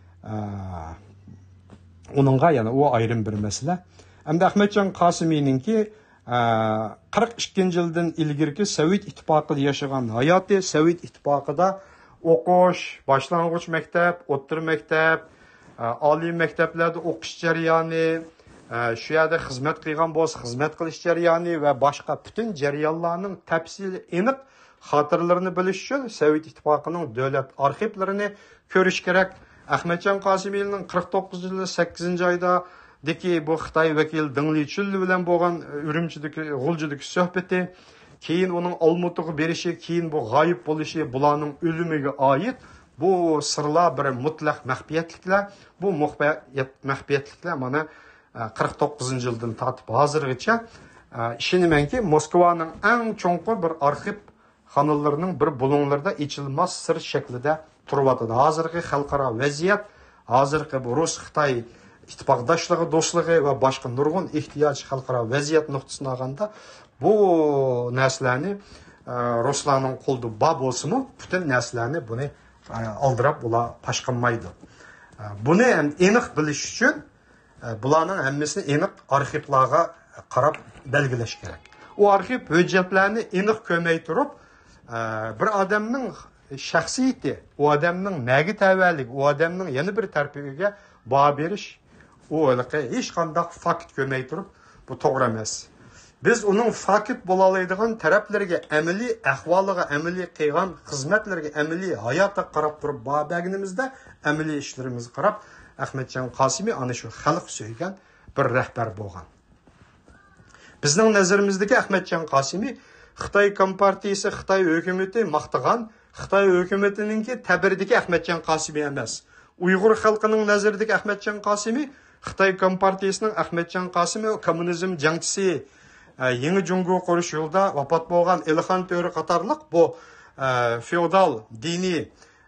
uningga yana u ayrim bir masala. Hamda Ahmadjon Qosimiyninki qirq ikkinchi yildan ilgirki Sovet ittifoqida yashagan hayoti, Sovet ittifoqida o'qish, boshlang'ich maktab, o'rta maktab, oliy maktablarda o'qish jarayoni, shu yerda xizmat qilgan bo'lsa, xizmat qilish jarayoni va boshqa butun jarayonlarning tafsili aniq xotiralarini bilish uchun Sovet ittifoqining davlat arxivlarini ko'rish kerak. Ahmadjon Qosimiyning qirq to'qqizinchi yil sakkizinchi oyda deki bu Xitoy vakil Deng Lichul bilan bo'lgan Urumchidagi G'uljidagi suhbati, keyin uning Olmutiga berishi, keyin bu g'oyib bo'lishi, bularning o'limiga oid bu sirlar bir mutlaq maxfiyatliklar. Bu maxfiyatliklar mana qirq to'qqizinchi yildan tortib hozirgacha ishonamanki Moskvaning eng cho'nqur bir arxiv xonalarining bir bo'linglarida ichilmas sir shaklida turibdi. Hozirgi xalqaro vaziyat, hozirgi bu Rus Xitoy ittifoqdoshligi, do'stligi va boshqa nurg'un ehtiyoj xalqaro vaziyat nuqtasini olganda bu narsalarni Ruslarning qo'lida bor bo'lsa-mu, butun narsalarni buni oldirab ular pash qilmaydi. Buni ham aniq bilish uchun bularning hammasini aniq arxivlarga qarab belgilash kerak. U arxiv hujjatlarni aniq ko'rmay turib, bir odamning shaxsiyati, u odamning nagi tavalligi, u odamning yana bir tarafiga baho berish, u hech qanday fakt ko'rmay turib, bu to'g'ri emas. Biz uning fakt bo'la oladigan taraflariga, amaliy ahvoliga, amaliy qilgan xizmatlarga, amaliy hayotga qarab turib baho berganimizda, amaliy ishlarimizga qarab Ahmadjon Qosimiy ana shu xalq suygan bir rahbar bo'lgan. Bizning nazarimizdagi Ahmadjon Qosimiy Xitoy Kompartiyasi, Xitoy hukumati maqtagan, Xitoy hukumatiningki tabiridagi Ahmadjon Qosimiy emas. Uyg'ur xalqining nazaridagi Ahmadjon Qosimiy Xitoy Kompartiyasining Ahmadjon Qosimiy kommunizm jangchisi, yangi Jungo qurish yo'lida vafot bo'lgan Ilxon To'ri qatorliq bu feodal diniy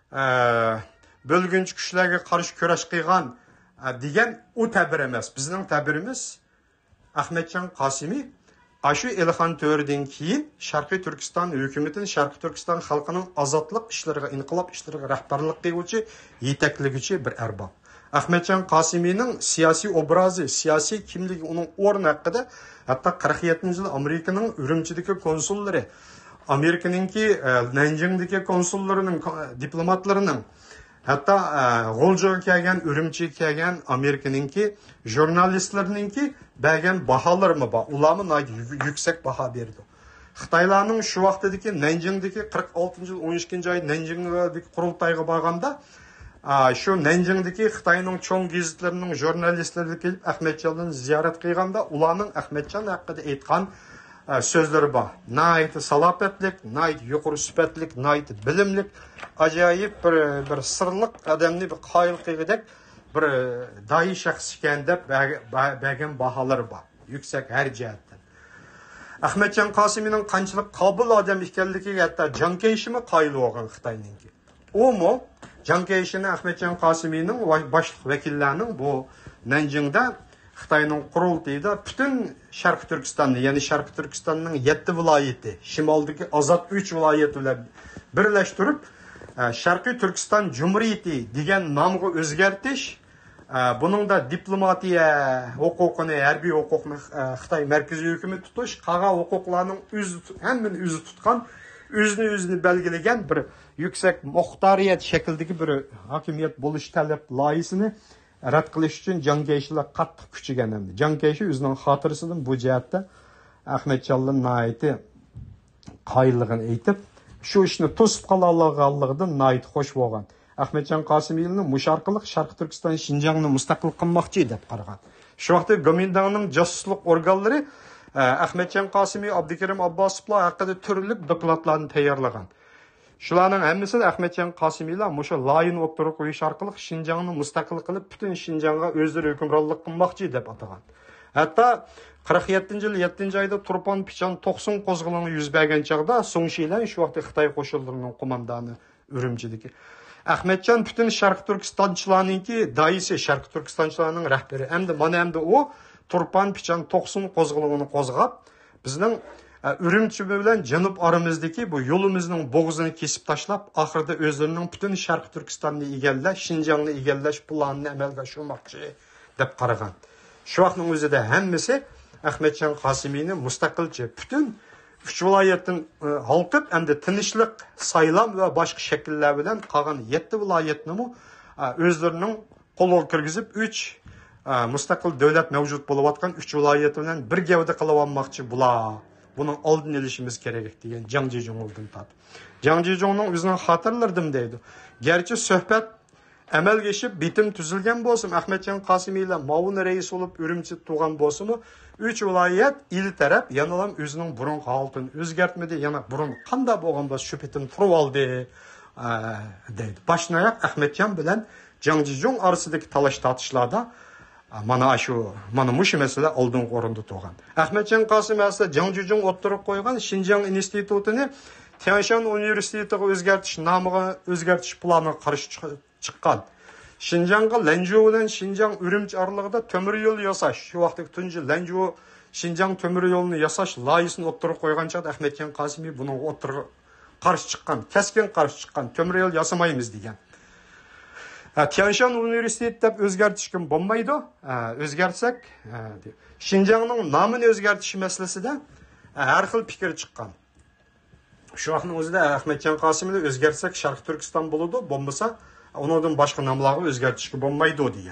bölgünç kuchlarga qarshi kurash qilgan degan u tabir emas. Bizning tabirimiz Ahmadjon Qosimiy ashu Ilxon To'ridan keyin Sharqiy Turkiston hukumatining, Sharqiy Turkiston xalqining ozodlik ishlariga, inqilob ishlariga rahbarlik qiluvchi, yetakliguvchi bir arbob. Ahmadjon Qosimiyning siyosiy obrazi, siyosiy kimligi, uning o'rni haqida hatto qirq yettinchi yil Amerikaning Urumchidagi konsullari, Amerikaningki Nanjingdagi konsullarining, diplomatlarining, hatta G'uljiga kelgan, Urumchiga kelgan Amerikaningki jurnalistlarningki bergan baholarmi bor. Ularni yuksak baho berdi. Xitoylarning shu vaqtdagi Nanjingdagi qirq oltinchi yil o'n ikkinchi oy Nanjingdagi qurultayga borganda, shu Nanjingdagi Xitoyning cho'ng gazetlarining jurnalistlari kelib Ahmadjonni ziyorat qilganda, ularning Ahmadjon haqida aytgan so'zlari bor. Nayt salopatlik, nayt yuqori sifatlik, nayt bilimlik, ajoyib bir bir sirliq odamni bir qoyil qilgidek bir doiy shaxs ekan deb bergan baholar bor. Yuksak har jihatdan. Ahmadjon Qosimiyning qanchalik qobil odam ekanligiga hatto Jan Keyshimi qoyil bo'lgan Xitoyninki. U mo Jan Keyshini Ahmadjon Qosimiyning boshliq vakillarining bu Nanjingda Xitoyning qurultayida butun Sharq Turkistonni, ya'ni Sharq Turkistonning yetti viloyati, shimoldagi ozod uch viloyat bilan birlashtirib, Sharqiy Turkiston Cumhuriyeti degan nomga o'zgartish, buningda diplomatiya huquqini, harbiy huquqni Xitoy markaziy hukumat tutish, qolgan huquqlarning o'zi hammani o'zi tutgan, o'zini o'zini belgilagan bir yuksak muxtoriyat shaklidagi bir hokimiyat bo'lish talab loyisini rad qilish uchun jangkayishlar qattiq kuchigan endi. Jangkayishi o'zining xotirasidan bu jihatda Ahmedjonning nihoyatda qoyilligini aytib, shu ishni to'sib qola olganligidan nihoyat xush bo'lgan. Ahmedjon Qosimiyevning mush orqali Sharq Turkiston Shinjongni mustaqil qilmoqchi deb qaragan. Shu vaqtda Gomindanning josuslik organlari Ahmedjon Qosimiy, Abdukarim Abbosovlar haqida turli dokladlarni tayyorlagan. Shularning hammasi Ahmedjon Qosimiylar mushu loyihani o'ttirib qo'yish orqali Shinjongni mustaqil qilib, butun Shinjongga o'zlari hukmronlik qilmoqchi deb atagan. Hatto qirq yettinchi yil yettinchi oyda Turpan Pichan to'qson qo'zg'oloni yuz bergan chog'da Songshilan shu vaqtda Xitoy qo'shinlarining qo'mondoni Urumchidagi Ahmedjon butun Sharq Turkistonchilarningki daisi, Sharq Turkistonchilarning rahbari. Endi mana endi u Turpan Pichan to'qson qo'zg'oloni qo'zg'ab, bizning Urumchi bilan janub oramizdagi bu yo'limizning bo'g'zini kesib tashlab, oxirida o'zlarining butun Sharq Turkistonni egallash, Shinjongni egallash planini amalga oshirmoqchi deb qaragan. Shu vaqtning o'zida hammasi Ahmedjon Qosimiyni mustaqilcha butun uch viloyatdan halqib, endi tinchlik, saylam va boshqa shakllar bilan qolgan yetti viloyatni o'zlarining qo'lga kirgizib, uch mustaqil davlat mavjud bo'layotgan uch viloyat bilan bir gavda qilib olmoqchi bular. Bunun oldini olishimiz kerak degan Jang Jijong oldim tat. Jang Jijongning o'zining xotirlaridan deydi. Garchi suhbat amalga oshib, bitim tuzilgan bo'lsin, Ahmedjon Qosimiylar Mavun rais bo'lib Urumchi tug'an bo'lsa-mu, uch viloyat il taraf yana ham o'zining burun holatini o'zgartmadi, yana burun qanday bo'lgan bo'lsa shu bitim turib oldi deydi. Boshnayoq Ahmedjon bilan Jang Jijong orasidagi talash tortishlarda mana shu mana mush masala oldin o'rinda turgan. Ahmedjon Qosimiy esa Jang Jijong o'ttirib qo'ygan Shinjong institutini Tianshan universitetiga o'zgartish nomiga o'zgartish planiga qarshi chiqqan. Shinjongga Lanzhou bilan Shinjong Urumchi oralig'ida temir yo'l yasash, shu vaqtda tunji Lanzhou Shinjong temir yo'lini yasash loyihasini o'ttirib qo'ygan chog'da Ahmedjon Qosimiy buning o'ttirib qarshi chiqqan, keskin qarshi chiqqan, temir yo'l yasamaymiz degan. Tianshan universiteti deb o'zgartishkim bo'lmaydi. O'zgartsak, Shinjongning nomini o'zgartish masalasida har xil fikr chiqqan. Shu vaqtning o'zida Ahmedjon Qosimiyni o'zgartsak Sharq Turkiston bo'ladi, bo'lmasa undan boshqa nomlarga o'zgartishga bo'lmaydi degan.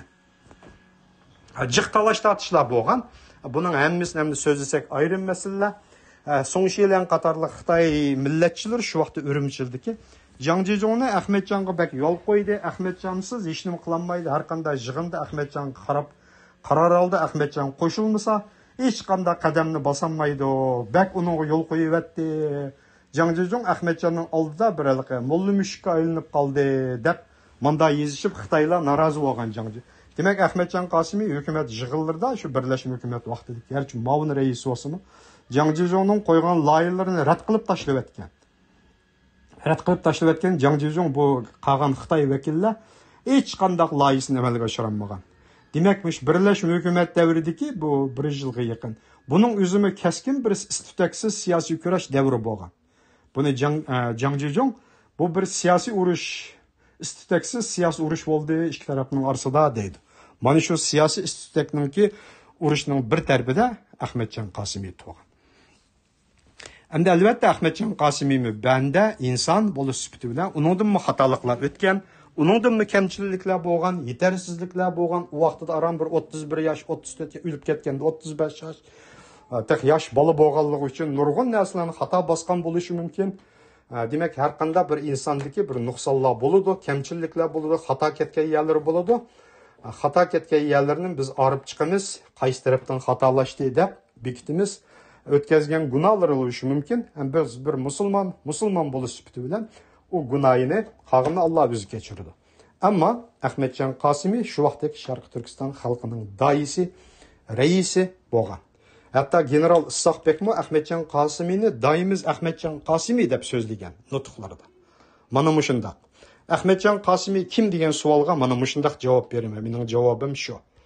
Jiq talash tortishlar bo'lgan. Buning hammasini ham so'zlasak ayrim masalalar. Songshilan qatorli Xitoy millatchilari shu vaqtda Urumchidagi Jang Jijongni Ahmedjonga bak yo'l qo'ydi. Ahmedjonsiz hech nima qilolmaydi. Har qanday yig'inda Ahmedjonga qarab qaror oldi. Ahmedjon qo'shilmasa hech qanday qadamni bosolmaydi. Bak unga yo'l qo'yibdi. Jang Jijong Ahmedjonning oldida biralqi Molla Mushukka aylanib qoldi deb manda yezishib Xitoylar norozi bo'lgan Jang Jijong. Demak Ahmedjon Qosimiy hukumat yig'inlarida shu birlashma hukumat vaqtida, garchi Mavun rais bo'lsa-mu, Jang Jijongning qo'ygan loyihalarini rad qilib tashlab o'tgan. Rad qilib tashlab o'tgan Jang Jijong bu qolgan Xitoy vakillar hech qanday loyihasini amalga oshirolmagan. Demak, mush birlashma hukumat davridagi bu bir yilga yaqin. Buning o'zimi keskin bir istitaksiz siyosiy kurash davri bo'lgan. Buni Jang Jang Jijong bu bir siyosiy urush, istitaksiz siyosiy urush bo'ldi ikki tarafning orasida deydi. Mana shu siyosiy istitakninki urushning bir tarafida Ahmedjon Qosimiy turgan. Endi albatta Ahmedjon Qosimiymi banda inson bo'lish sifati bilan uningdan xatoliklar o'tgan, uningdan kamchiliklar bo'lgan, yetersizliklar bo'lgan, u vaqtida aram bir o'ttiz bir yosh, o'ttiz to'rt o'lib ketganda o'ttiz besh yosh tek yosh bola bo'lganligi uchun nurg'un narsalarni xato bosgan bo'lishi mumkin. Demak, har qanday bir insondagi bir nuqsonlar bo'ladi, kamchiliklar bo'ladi, xato ketgan yerlar bo'ladi. Xato ketgan yerlarni biz olib chiqamiz, qaysi tarafdan xatolashdi deb bekitimiz. O'tkazgan gunohlar bo'lishi mumkin. Biz bir musulmon, musulmon bo'lish sifati bilan u gunohini qog'ini Alloh o'zi kechirdi. Ammo Ahmedjon Qosimiy shu vaqtdagi Sharq Turkiston xalqining daisi, raisi bo'lgan. Hatto general Isoqbekmi Ahmedjon Qosimiyni doimiz Ahmedjon Qosimiy deb so'zlagan nutqlarida. Mana mushundaq. Ahmedjon Qosimiy kim degan savolga mana mushundaq javob beraman. Mening javobim shu.